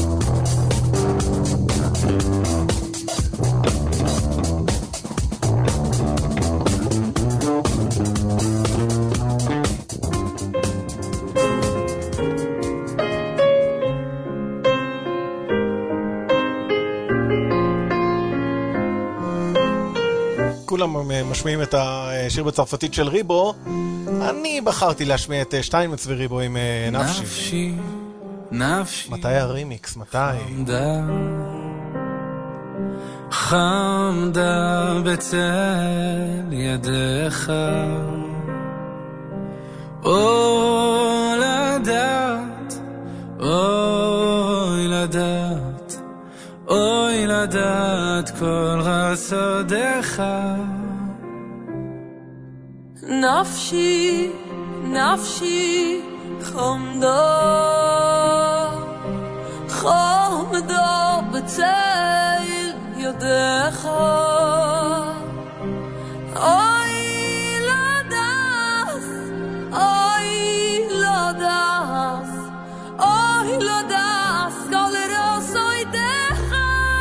כולם משמיעים את השיר בצרפתית של ריבו. אני בחרתי להשמיע את שטיינמץ וריבו עם נפשי. נפשי, נפשי. מתי הרימיקס? מתי? חמדה, חמדה בצל ידיך. אוי לדעת, אוי לדעת, אוי לדעת כל רסודיך. נפשי, נפשי, חמדו, חמדו בצל ידיך. אוי לדעת, אוי לדעת, אוי לדעת כל רסודיך.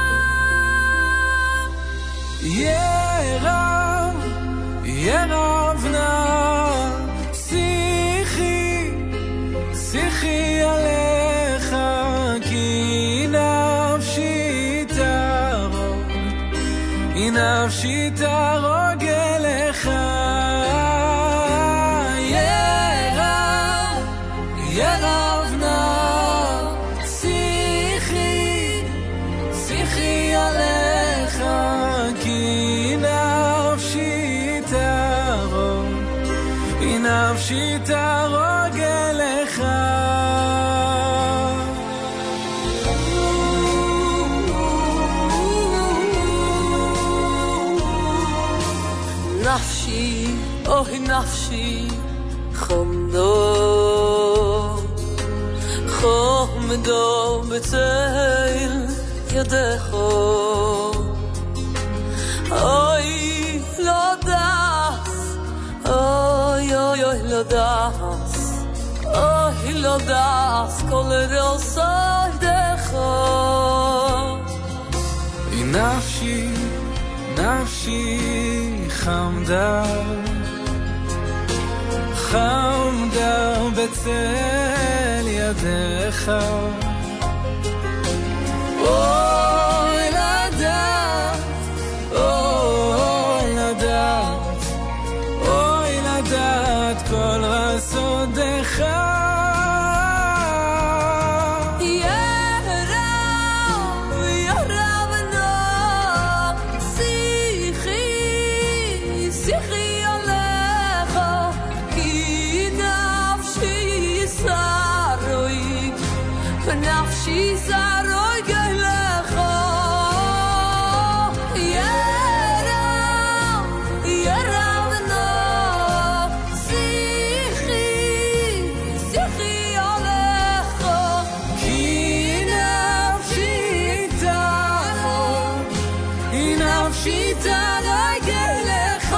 ירב, ירב נא שיחי, שיחי עליך, כי נפשי תרוג, כי נפשי תרוג אליך. ירב, ירב נא שיחי, שיחי עליך, כי נפשי תרוג, כי נפשי תרוג אליך. נפשי, אוי נפשי, חמדו, חמדו בצל ידיך. אוי לא דס, אוי אוי אוי לא דס, אוי לא דס כל רסודיך. נפשי, נפשי חמדה, חמדה בצל ידיך. אוי לדעת, אוי לדעת, אוי לדעת כל רסודיך. נפשי זרוג אליך. ירב, ירב נא שיחי, שיחי עליך, כי נפשי תרוג, כי נפשי תרוג אליך.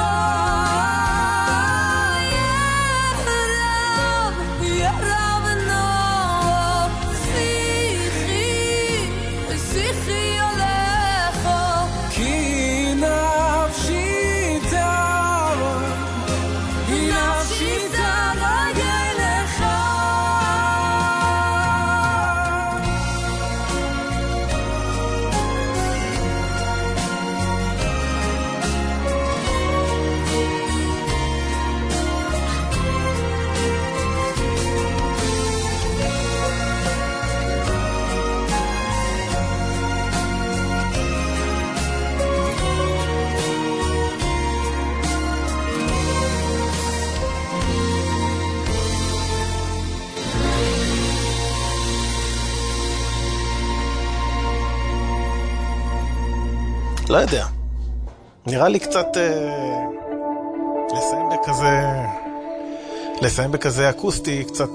לא יודע. נראה לי קצת אה, לסיים בכזה לסיים בכזה אקוסטי, קצת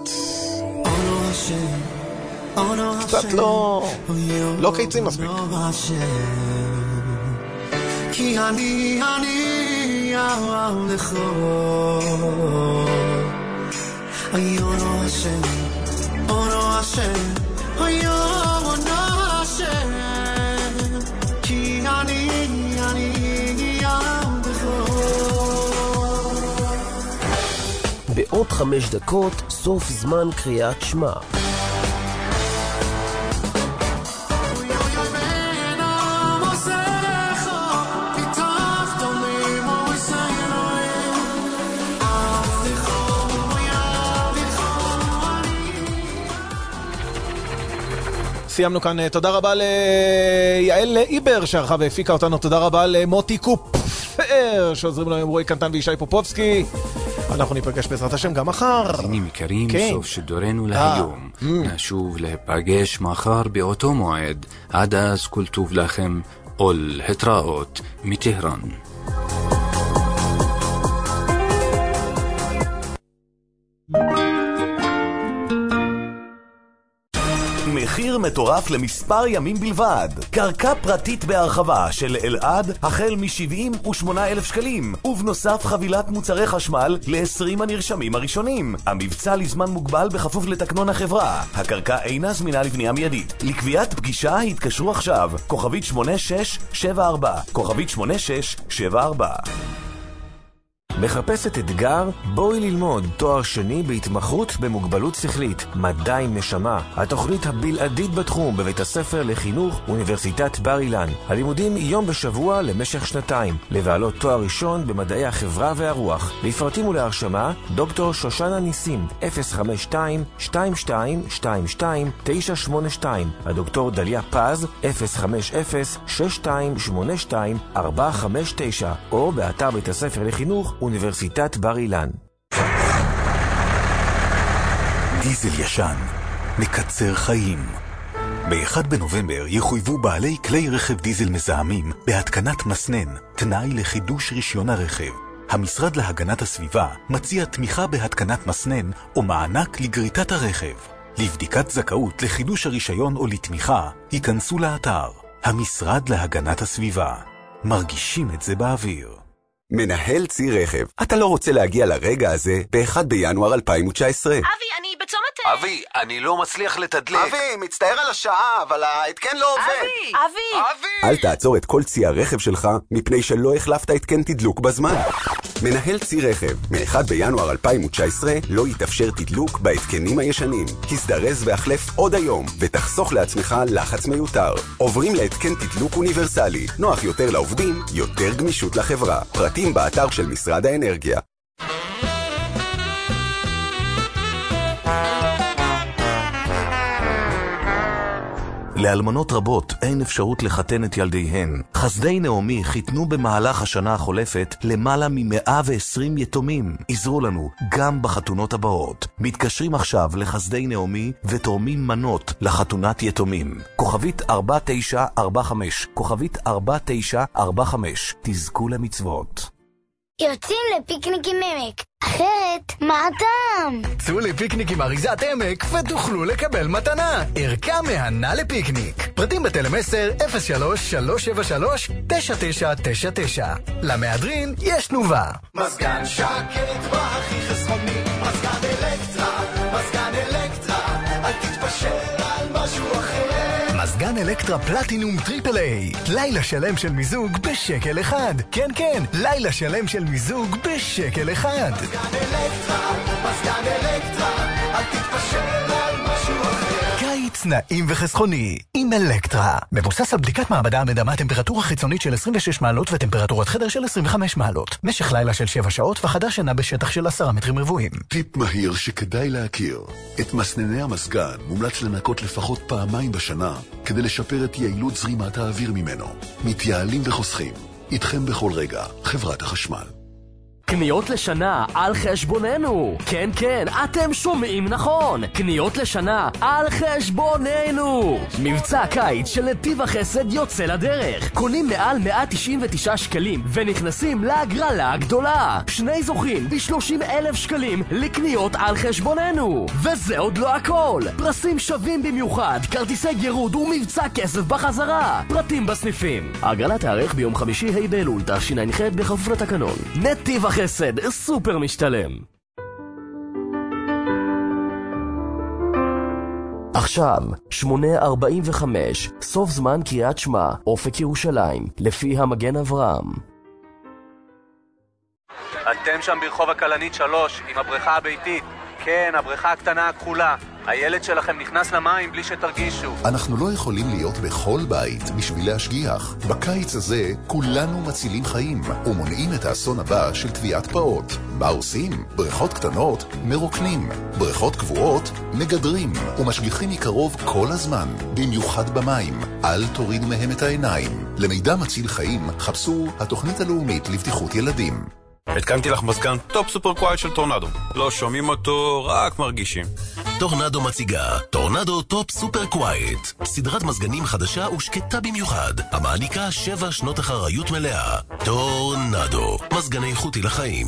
קצת לא לא קיצים מספיק. כי אני, אני לך. אונו השם, אונו השם, אונו השם, כי אני, אני לך. בעוד חמש דקות, סוף זמן קריאת שמע. סיימנו כאן, תודה רבה ליעל איבר שערכה והפיקה אותנו, תודה רבה למוטי קופר שעוזרים לנו עם רועי קנטן וישי פופובסקי. אנחנו ניפגש בעזרת השם גם מחר. חברים יקרים, כן. סוף שידורנו להיום. mm. נשוב להיפגש מחר באותו מועד. עד אז כל טוב לכם, עול התראות מטהרן. מחיר מטורף למספר ימים בלבד. קרקע פרטית בהרחבה של אלעד החל מ-שבעים ושמונה אלף שקלים, ובנוסף חבילת מוצרי חשמל ל-עשרים הנרשמים הראשונים. המבצע לזמן מוגבל בכפוף לתקנון החברה. הקרקע אינה זמינה לבנייה מיידית. לקביעת פגישה התקשרו עכשיו. כוכבית שמונה שש שבע ארבע, כוכבית שמונה שש שבע ארבע. מחפשת אתגר? בואי ללמוד תואר שני בהתמחות במוגבלות שכלית. מדע עם נשמה, התוכנית הבלעדית בתחום בבית הספר לחינוך אוניברסיטת בר אילן. הלימודים יום בשבוע למשך שנתיים, לבעלות תואר ראשון במדעי החברה והרוח. לפרטים ולהרשמה, דוקטור שושנה ניסים, אפס חמש שתיים שתיים שתיים שתיים שתיים תשע שמונה שתיים. הדוקטור דליה פז, אפס חמש אפס שש שתיים שמונה שתיים ארבע חמש תשע, או באתר בית הספר לחינוך אוניברסיטת בר אילן. דיזל ישן מקצר חיים. ב-אחד בנובמבר יחויבו בעלי כלי רכב דיזל מזהמים בהתקנת מסנן, תנאי לחידוש רישיון הרכב. המשרד להגנת הסביבה מציע תמיכה בהתקנת מסנן או מענק לגריטת הרכב. לבדיקת זכאות לחידוש הרישיון או לתמיכה, ייכנסו לאתר. המשרד להגנת הסביבה. מרגישים את זה באוויר. מנהל צי רכב, אתה לא רוצה להגיע לרגע הזה ב-אחד בינואר אלפיים תשע עשרה. אבי, אני בצומת... אבי, אני לא מצליח לתדלק. אבי, מצטער על השעה, אבל ההתקן לא עובד. אבי, אבי, אבי. אל תעצור את כל צי הרכב שלך, מפני שלא החלפת התקן תדלוק בזמן. מנהל צי רכב, מ-אחד בינואר אלפיים תשע עשרה לא יתאפשר תדלוק בהתקנים הישנים. הזדרז והחלף עוד היום, ותחסוך לעצמך לחץ מיותר. עוברים להתקן תדלוק אוניברסלי, נוח יותר לעובדים, יותר גמישות לחברה. פרטים באתר של משרד האנרגיה. לאלמנות רבות אין אפשרות לחתן את ילדיהן. חסדי נעמי חיתנו במהלך השנה החולפת למעלה מ-מאה ועשרים יתומים. עזרו לנו גם בחתונות הבאות. מתקשרים עכשיו לחסדי נעמי ותורמים מנות לחתונת יתומים. כוכבית ארבע תשע ארבע חמש, כוכבית ארבע תשע ארבע חמש. תזכו למצוות. יוצאים לפיקניק עם עמק, אחרת מה הטעם? צאו לפיקניק עם אריזת עמק ותוכלו לקבל מתנה, ערכה מהנה לפיקניק. פרטים בטלמסר אפס שלוש שלוש שבע שלוש תשע תשע תשע תשע. למהדרין יש תנובה. מזגן שקט והכי חסכוני, מזגן אלקטרה, מזגן אלקטרה, אל תתפשר על משהו אחר. מזגן אלקטרה פלטינום טריפל איי, לילה שלם של מיזוג בשקל אחד. כן כן, לילה שלם של מיזוג בשקל אחד. מזגן אלקטרה, מזגן אלקטרה, אל תתפשר על משהו אחר. קיץ נעים וחסכוני עם אלקטרה. מבוסס על בדיקת מעבדה המדמה טמפרטורה חיצונית של עשרים ושש מעלות וטמפרטורת חדר של עשרים וחמש מעלות. משך לילה של שבע שעות וחדר שינה בשטח של עשרה מטרים רבועים. טיפ מהיר שכדאי להכיר. את מסנני המזגן מומלץ לנקות לפחות פעמיים בשנה כדי לשפר את יעילות זרימת האוויר ממנו. מתייעלים וחוסכים. איתכם בכל רגע, חברת החשמל. קניות לשנה על חשבוננו. כן, כן, אתם שומעים נכון. קניות לשנה על חשבוננו. מבצע הקיץ של נתיב החסד יוצא לדרך. קונים מעל מאה תשעים ותשעה שקלים ונכנסים להגרלה הגדולה. שני זוכים ב-שלושים אלף שקלים לקניות על חשבוננו. וזה עוד לא הכל. פרסים שווים במיוחד, כרטיסי גירוד ומבצע כסף בחזרה. פרטים בסניפים. ההגרלה תארך ביום חמישי ה' באלול תשע"ח בכפוף לתקנון. נתיב החסד, סופר משתלם. עכשיו, שמונה ארבעים וחמש, סוף זמן קריאת שמע, אופק ירושלים, לפי המגן אברהם. אתם שם ברחוב הכלנית שלוש, עם הבריכה הביתית. כן, הבריכה הקטנה הכחולה. הילד שלכם נכנס למים בלי שתרגישו. אנחנו לא יכולים להיות בכל בית בשביל להשגיח. בקיץ הזה כולנו מצילים חיים ומונעים את האסון הבא של טביעת פעוט. מה עושים? בריכות קטנות מרוקנים, בריכות קבועות מגדרים ומשגיחים מקרוב כל הזמן, במיוחד במים. אל תורידו מהם את העיניים. למידע מציל חיים חפשו התוכנית הלאומית לבטיחות ילדים. התקנתי לך מזגן טופ סופר קווייט של טורנדו. לא שומעים אותו, רק מרגישים. טורנדו מציגה טורנדו טופ סופר קווייט, סדרת מזגנים חדשה ושקטה במיוחד, המעניקה שבע שנות אחריות מלאה. טורנדו, מזגני איכותי לחיים.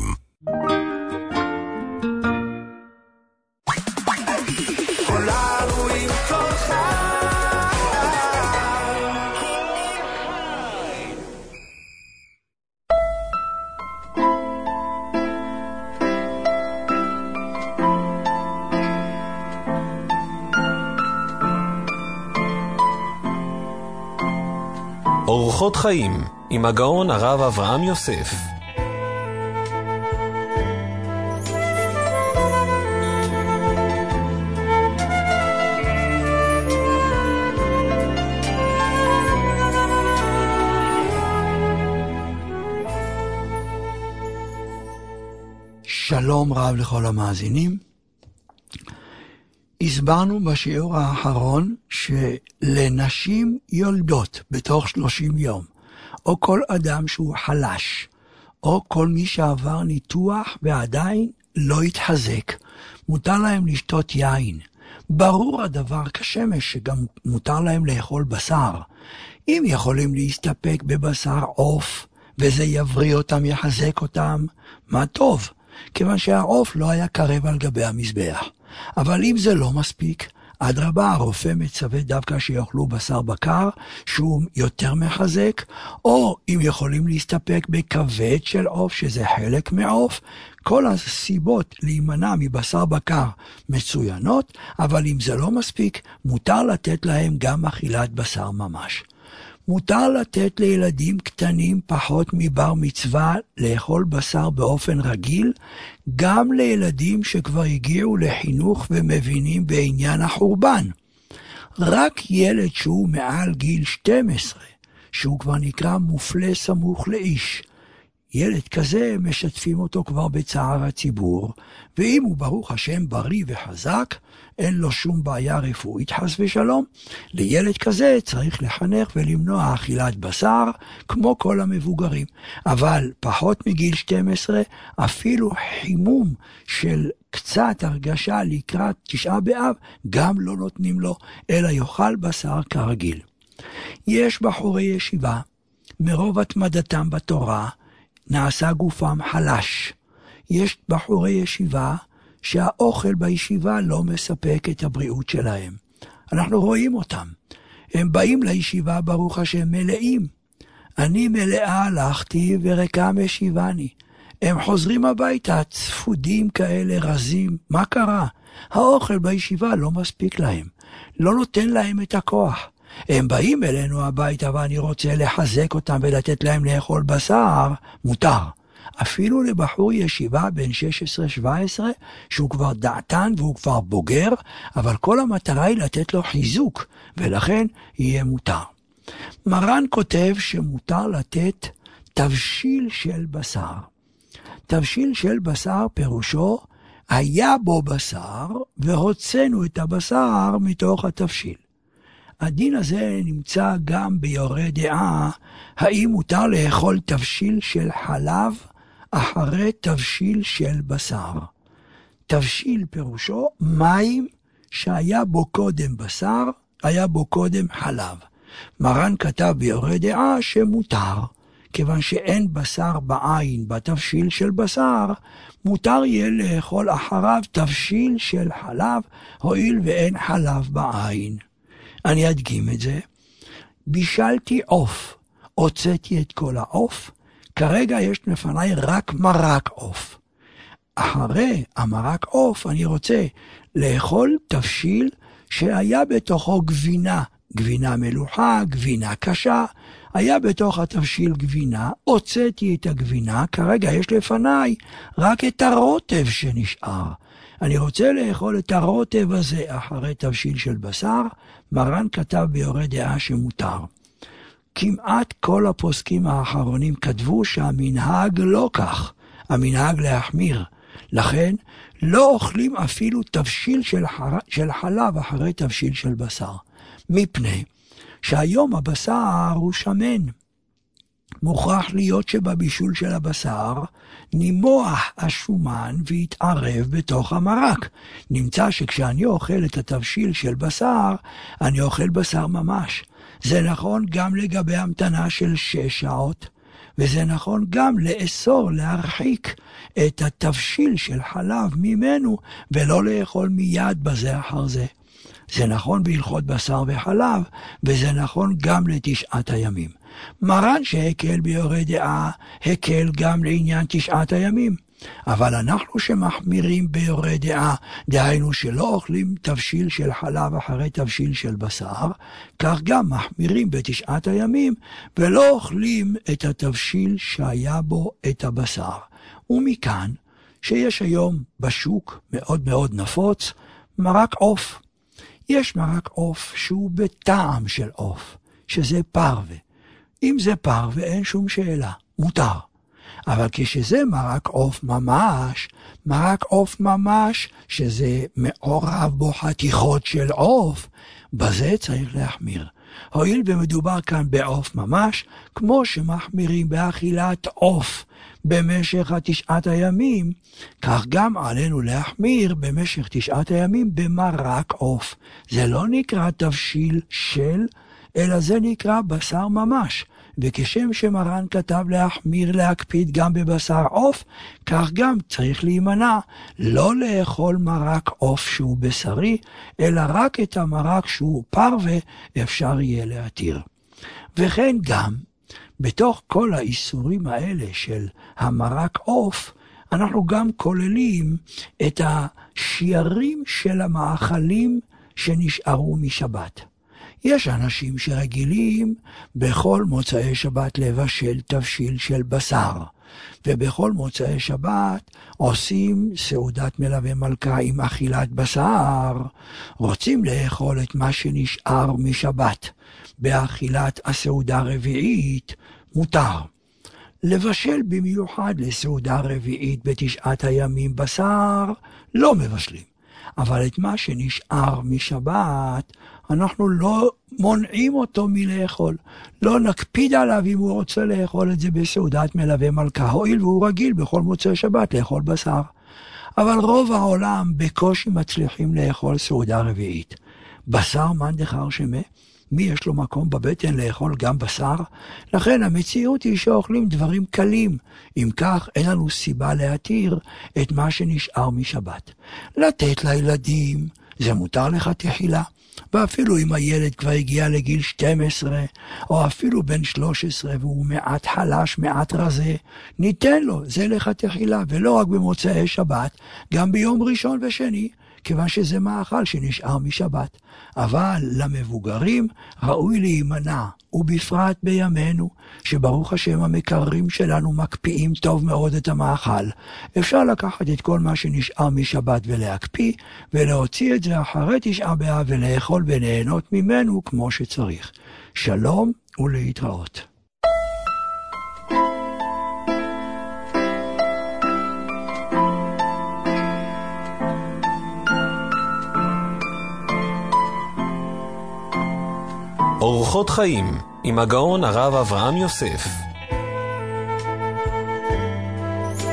אורחות חיים עם הגאון הרב אברהם יוסף. שלום רב לכל המאזינים. הסברנו בשיעור האחרון שלנשים יולדות בתוך שלושים יום, או כל אדם שהוא חלש, או כל מי שעבר ניתוח ועדיין לא יתחזק, מותר להם לשתות יין. ברור הדבר כשמש שגם מותר להם לאכול בשר. אם יכולים להסתפק בבשר עוף, וזה יבריא אותם, יחזק אותם, מה טוב, כיוון שהעוף לא היה קרב על גבי המזבח. אבל אם זה לא מספיק, אדרבה, הרופא מצווה דווקא שיאכלו בשר בקר, שהוא יותר מחזק, או אם יכולים להסתפק בכבד של עוף, שזה חלק מעוף, כל הסיבות להימנע מבשר בקר מצוינות, אבל אם זה לא מספיק, מותר לתת להם גם אכילת בשר ממש. מותר לתת לילדים קטנים פחות מבר מצווה לאכול בשר באופן רגיל, גם לילדים שכבר הגיעו לחינוך ומבינים בעניין החורבן. רק ילד שהוא מעל גיל שתים עשרה, שהוא כבר נקרא מופלה סמוך לאיש, ילד כזה משתפים אותו כבר בצער הציבור, ואם הוא ברוך השם בריא וחזק, אין לו שום בעיה רפואית חס ושלום, לילד כזה צריך לחנך ולמנוע אכילת בשר כמו כל המבוגרים. אבל פחות מגיל שתים עשרה, אפילו חימום של קצת הרגשה לקראת תשעה באב, גם לא נותנים לו, אלא יאכל בשר כרגיל. יש בחורי ישיבה, מרוב התמדתם בתורה, נעשה גופם חלש. יש בחורי ישיבה שהאוכל בישיבה לא מספק את הבריאות שלהם. אנחנו רואים אותם. הם באים לישיבה ברוך השם מלאים. אני מלאה הלכתי וריקה משיבני. הם חוזרים הביתה צפודים כאלה רזים. מה קרה? האוכל בישיבה לא מספיק להם. לא נותן להם את הכוח. הם באים אלינו הביתה ואני רוצה לחזק אותם ולתת להם לאכול בשר, מותר. אפילו לבחור ישיבה בן שש עשרה שבע עשרה, שהוא כבר דעתן והוא כבר בוגר, אבל כל המטרה היא לתת לו חיזוק, ולכן יהיה מותר. מרן כותב שמותר לתת תבשיל של בשר. תבשיל של בשר פירושו, היה בו בשר והוצאנו את הבשר מתוך התבשיל. הדין הזה נמצא גם ביורה דעה, האם מותר לאכול תבשיל של חלב, אחרי תבשיל של בשר. תבשיל פירושו מים שהיה בו קודם בשר, היה בו קודם חלב. מרן כתב ביורה דעה שמותר, כיוון שאין בשר בעין בתבשיל של בשר, מותר יהיה לאכול אחריו תבשיל של חלב, הואיל ואין חלב בעין. אני אדגים את זה. בישלתי עוף, הוצאתי את כל העוף, כרגע יש לפניי רק מרק עוף. אחרי המרק עוף אני רוצה לאכול תבשיל שהיה בתוכו גבינה, גבינה מלוחה, גבינה קשה, היה בתוך התבשיל גבינה, הוצאתי את הגבינה, כרגע יש לפניי רק את הרוטב שנשאר. אני רוצה לאכול את הרוטב הזה אחרי תבשיל של בשר, מרן כתב ביורה דעה שמותר. כמעט כל הפוסקים האחרונים כתבו שהמנהג לא כך, המנהג להחמיר. לכן לא אוכלים אפילו תבשיל של, חר... של חלב אחרי תבשיל של בשר. מפני שהיום הבשר הוא שמן. מוכרח להיות שבבישול של הבשר נימוח השומן והתערב בתוך המרק. נמצא שכשאני אוכל את התבשיל של בשר, אני אוכל בשר ממש. זה נכון גם לגבי המתנה של שש שעות, וזה נכון גם לאסור, להרחיק את התבשיל של חלב ממנו, ולא לאכול מיד בזה אחר זה. זה נכון בהלכות בשר וחלב, וזה נכון גם לתשעת הימים. מרן שהקל ביורה דעה, הקל גם לעניין תשעת הימים. אבל אנחנו שמחמירים ביורה דעה, דהיינו שלא אוכלים תבשיל של חלב אחרי תבשיל של בשר, כך גם מחמירים בתשעת הימים, ולא אוכלים את התבשיל שהיה בו את הבשר. ומכאן שיש היום בשוק מאוד מאוד נפוץ, מרק עוף. יש מרק עוף שהוא בטעם של עוף, שזה פרווה. אם זה פרווה אין שום שאלה, מותר. אבל כשזה מרק עוף ממש, מרק עוף ממש, שזה מעורב בו חתיכות של עוף, בזה צריך להחמיר. הואיל ומדובר כאן בעוף ממש, כמו שמחמירים באכילת עוף במשך התשעת הימים, כך גם עלינו להחמיר במשך תשעת הימים במרק עוף. זה לא נקרא תבשיל של, אלא זה נקרא בשר ממש. וכשם שמרן כתב להחמיר להקפיד גם בבשר עוף, כך גם צריך להימנע לא לאכול מרק עוף שהוא בשרי, אלא רק את המרק שהוא פרווה אפשר יהיה להתיר. וכן גם, בתוך כל האיסורים האלה של המרק עוף, אנחנו גם כוללים את השיירים של המאכלים שנשארו משבת. יש אנשים שרגילים בכל מוצאי שבת לבשל תבשיל של בשר, ובכל מוצאי שבת עושים סעודת מלווה מלכה עם אכילת בשר, רוצים לאכול את מה שנשאר משבת. באכילת הסעודה הרביעית מותר. לבשל במיוחד לסעודה רביעית בתשעת הימים בשר לא מבשלים. אבל את מה שנשאר משבת, אנחנו לא מונעים אותו מלאכול. לא נקפיד עליו אם הוא רוצה לאכול את זה בסעודת מלווה מלכה, הואיל והוא רגיל בכל מוצאי שבת לאכול בשר. אבל רוב העולם בקושי מצליחים לאכול סעודה רביעית. בשר מן דחר שמה? מי יש לו מקום בבטן לאכול גם בשר? לכן המציאות היא שאוכלים דברים קלים. אם כך, אין לנו סיבה להתיר את מה שנשאר משבת. לתת לילדים, זה מותר לך תחילה. ואפילו אם הילד כבר הגיע לגיל שתים עשרה, או אפילו בן שלוש עשרה, והוא מעט חלש, מעט רזה, ניתן לו, זה לך תחילה, ולא רק במוצאי שבת, גם ביום ראשון ושני, כיוון שזה מאכל שנשאר משבת. אבל למבוגרים ראוי להימנע, ובפרט בימינו, שברוך השם המקררים שלנו מקפיאים טוב מאוד את המאכל. אפשר לקחת את כל מה שנשאר משבת ולהקפיא, ולהוציא את זה אחרי תשעה באב ולאכול וליהנות ממנו כמו שצריך. שלום ולהתראות. אורחות חיים עם הגאון הרב אברהם יוסף.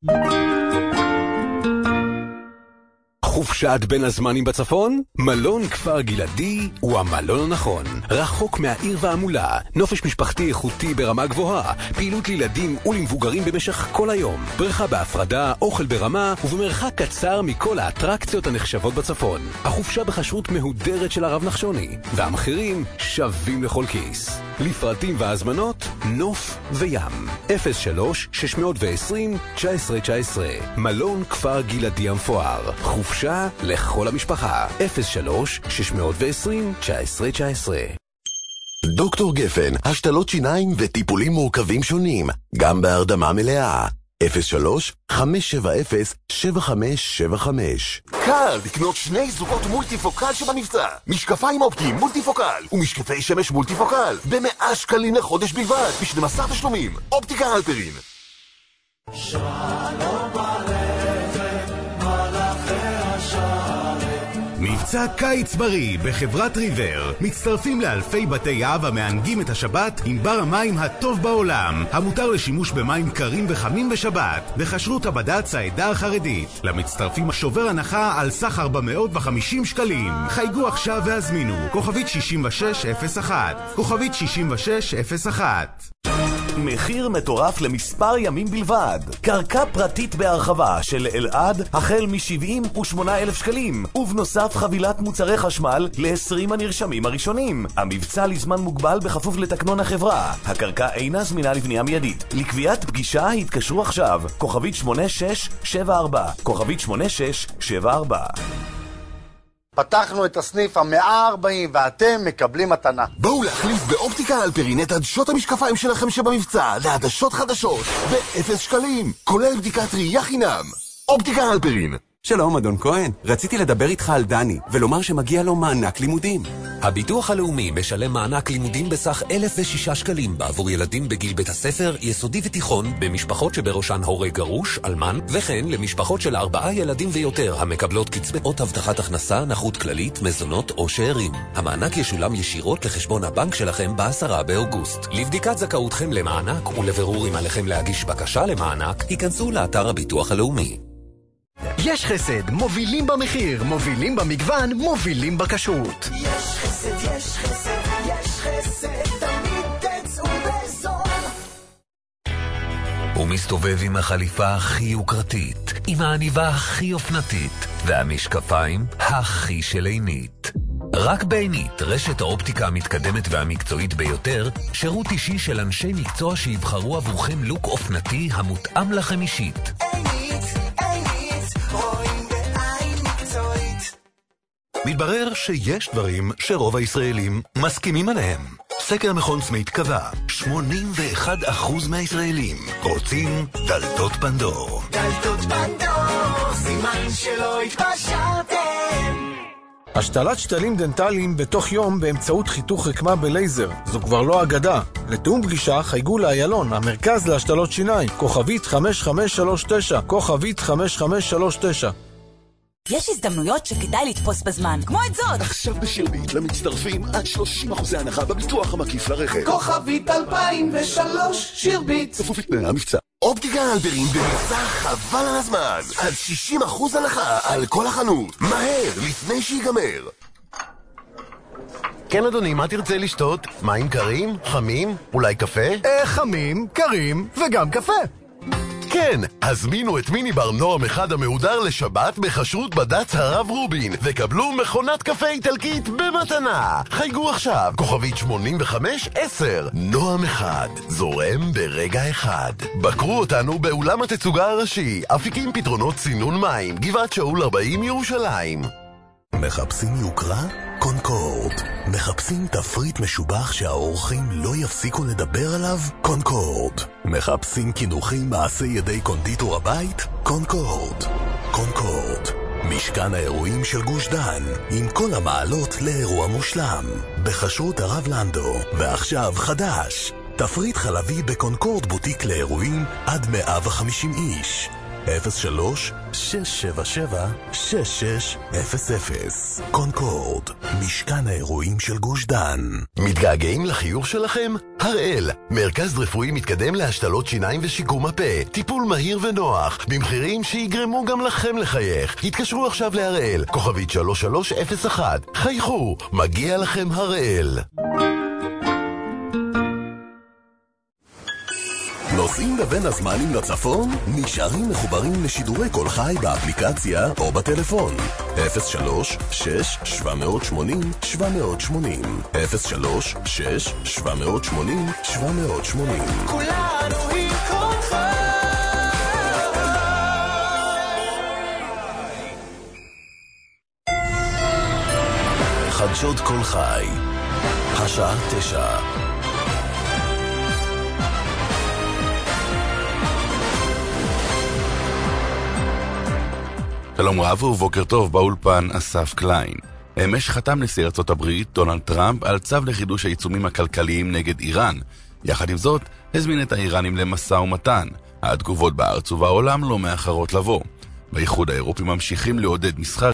חופשת בין הזמנים בצפון? מלון כפר גלעדי הוא המלון הנכון. רחוק מהעיר והמולה, נופש משפחתי איכותי ברמה גבוהה, פעילות לילדים ולמבוגרים במשך כל היום, בריכה בהפרדה, אוכל ברמה ובמרחק קצר מכל האטרקציות הנחשבות בצפון. החופשה בחשרות מהודרת של הרב נחשוני, והמחירים שווים לכל כיס. לפרטים והזמנות, נוף וים. אפס שלוש שש עשרים תשע עשרה תשע עשרה. מלון כפר גלעדי המפואר. חופשה לכל המשפחה. אפס שלוש שש עשרים תשע עשרה תשע עשרה. דוקטור גפן, השתלות שיניים וטיפולים מורכבים שונים, גם בהרדמה מלאה. אפס שלוש חמש שבע אפס שבע חמש שבע חמש. קל לקנות שני זוגות מולטיפוקל שבמבצע. משקפיים אופטיים מולטיפוקל ומשקפי שמש מולטיפוקל ב-מאה שקלים לחודש בלבד ב-שנים עשר תשלומים. אופטיקה הלפרין. שלום עליכם מלאכי השרת. מבצע קיץ בריא בחברת ריבר. מצטרפים לאלפי בתי אב המענגים את השבת עם בר המים הטוב בעולם, המותר לשימוש במים קרים וחמים בשבת, וכשרות הבד"ץ העדה החרדית. למצטרפים שובר הנחה על סך ארבע מאות וחמישים שקלים. חייגו עכשיו והזמינו כוכבית שישים ושש אפס אחת, כוכבית שישים ושש אפס אחת. מחיר מטורף למספר ימים בלבד. קרקע פרטית בהרחבה של אלעד החל מ-שבעים ושמונה אלף שקלים, ובנוסף חבילת מוצרי חשמל ל-עשרים הנרשמים הראשונים. המבצע לזמן מוגבל בכפוף לתקנון החברה. הקרקע אינה זמינה לבנייה מיידית. לקביעת פגישה התקשרו עכשיו כוכבית שמונה שש שבע ארבע, כוכבית שמונה שש שבע ארבע. פתחנו את הסניף ה-מאה וארבעים ואתם מקבלים מתנה. בואו להחליף באופטיקה הלפרין את עדשות המשקפיים שלכם שבמבצע לעדשות חדשות ב-אפס שקלים, כולל בדיקת ראייה חינם. אופטיקה הלפרין. שלום, אדון כהן. רציתי לדבר איתך על דני ולומר שמגיע לו מענק לימודים. הביטוח הלאומי משלם מענק לימודים בסך אלף ושישה שקלים בעבור ילדים בגיל בית הספר, יסודי ותיכון, במשפחות שבראשן הורה גרוש, אלמן, וכן למשפחות של ארבעה ילדים ויותר המקבלות קצבאות הבטחת הכנסה, נכות כללית, מזונות או שאירים. המענק ישולם ישירות לחשבון הבנק שלכם בעשרה באוגוסט. לבדיקת זכאותכם למענק ולבירור אם עליכם להגיש בקשה למענק, היכנסו לאתר הביטוח הלאומי. יש חסד, מובילים במחיר, מובילים במגוון, מובילים בכשרות. יש חסד, יש חסד, יש חסד, תמיד תצאו בזול. הוא מסתובב עם החליפה הכי יוקרתית, עם העניבה הכי אופנתית, והמשקפיים הכי של עינית. רק בעינית, רשת האופטיקה המתקדמת והמקצועית ביותר, שירות אישי של אנשי מקצוע שיבחרו עבורכם לוק אופנתי המותאם לכם אישית. עינית, עינית, רואים בעין מקצועית. מתברר שיש דברים שרוב הישראלים מסכימים עליהם. סקר מכון סמית קבע, שמונים ואחד אחוז מהישראלים רוצים דלתות פנדור. דלתות פנדור, סימן שלא התפשרתם. השתלת שתלים דנטליים בתוך יום באמצעות חיתוך רקמה בלייזר. זו כבר לא אגדה. לתאום פגישה חייגו לאיילון, המרכז להשתלות שיניים, כוכבית חמש חמש שלוש תשע, כוכבית חמש חמש שלוש תשע. יש הזדמנויות שכדאי לתפוס בזמן, כמו את זאת. עכשיו בשירביט למצטרפים עד שלושים אחוז הנחה בביטוח המקיף לרכב. כוכבית אלפיים ושלוש, שירביט. כפוף לתנאי המבצע. אופטיקה הלפרין במבצע חבל על הזמן. עד שישים אחוז הנחה על כל החנות. מהר, לפני שיגמר. כן אדוני, מה תרצה לשתות? מים קרים? חמים? אולי קפה? אה, חמים, קרים וגם קפה. כן, הזמינו את מיני בר נועם אחד המהודר לשבת בחשרות בד"ץ הרב רובין וקבלו מכונת קפה איטלקית במתנה. חייגו עכשיו, כוכבית שמונים וחמש עשר. נועם אחד, זורם ברגע אחד. בקרו אותנו באולם התצוגה הראשי, אפיקים פתרונות צינון מים, גבעת שאול ארבעים ירושלים. מחפשים יוקרה? קונקורד. מחפשים תפריט משובח שהאורחים לא יפסיקו לדבר עליו? קונקורד. מחפשים כינוחים מעשי ידי קונדיטור הבית? קונקורד. קונקורד. משכן האירועים של גוש דן, עם כל המעלות לאירוע מושלם. בחשרות הרב לנדו, ועכשיו חדש. תפריט חלבי בקונקורד בוטיק לאירועים עד מאה וחמישים איש. אפס שלוש שש שבע שבע שש שש אפס אפס. קונקורד, משכן האירועים של גוש דן. מתגעגעים לחיוך שלכם? הראל, מרכז רפואי מתקדם להשתלות שיניים ושיקום הפה. טיפול מהיר ונוח, במחירים שיגרמו גם לכם לחייך. התקשרו עכשיו להראל, כוכבית שלוש שלוש אפס אחת. חייכו, מגיע לכם הראל. נוסעים לבין הזמנים לצפון? נשארים מחוברים לשידורי קול חי באפליקציה או בטלפון. אפס שלוש שש שבע שמונה שבע שמונה אפס שלוש שש שבע שמונה שבע שמונה. כולנו עם קול חי. חדשות קול חי, השעה תשע. שלום רב ובוקר טוב, באולפן אסף קליין. אמש חתם נשיא ארצות הברית דונלד טראמפ על צו לחידוש העיצומים הכלכליים נגד איראן. יחד עם זאת, הזמין את האיראנים למשא ומתן. התגובות בארץ ובעולם לא מאחרות לבוא. באיחוד האירופי ממשיכים לעודד מסחר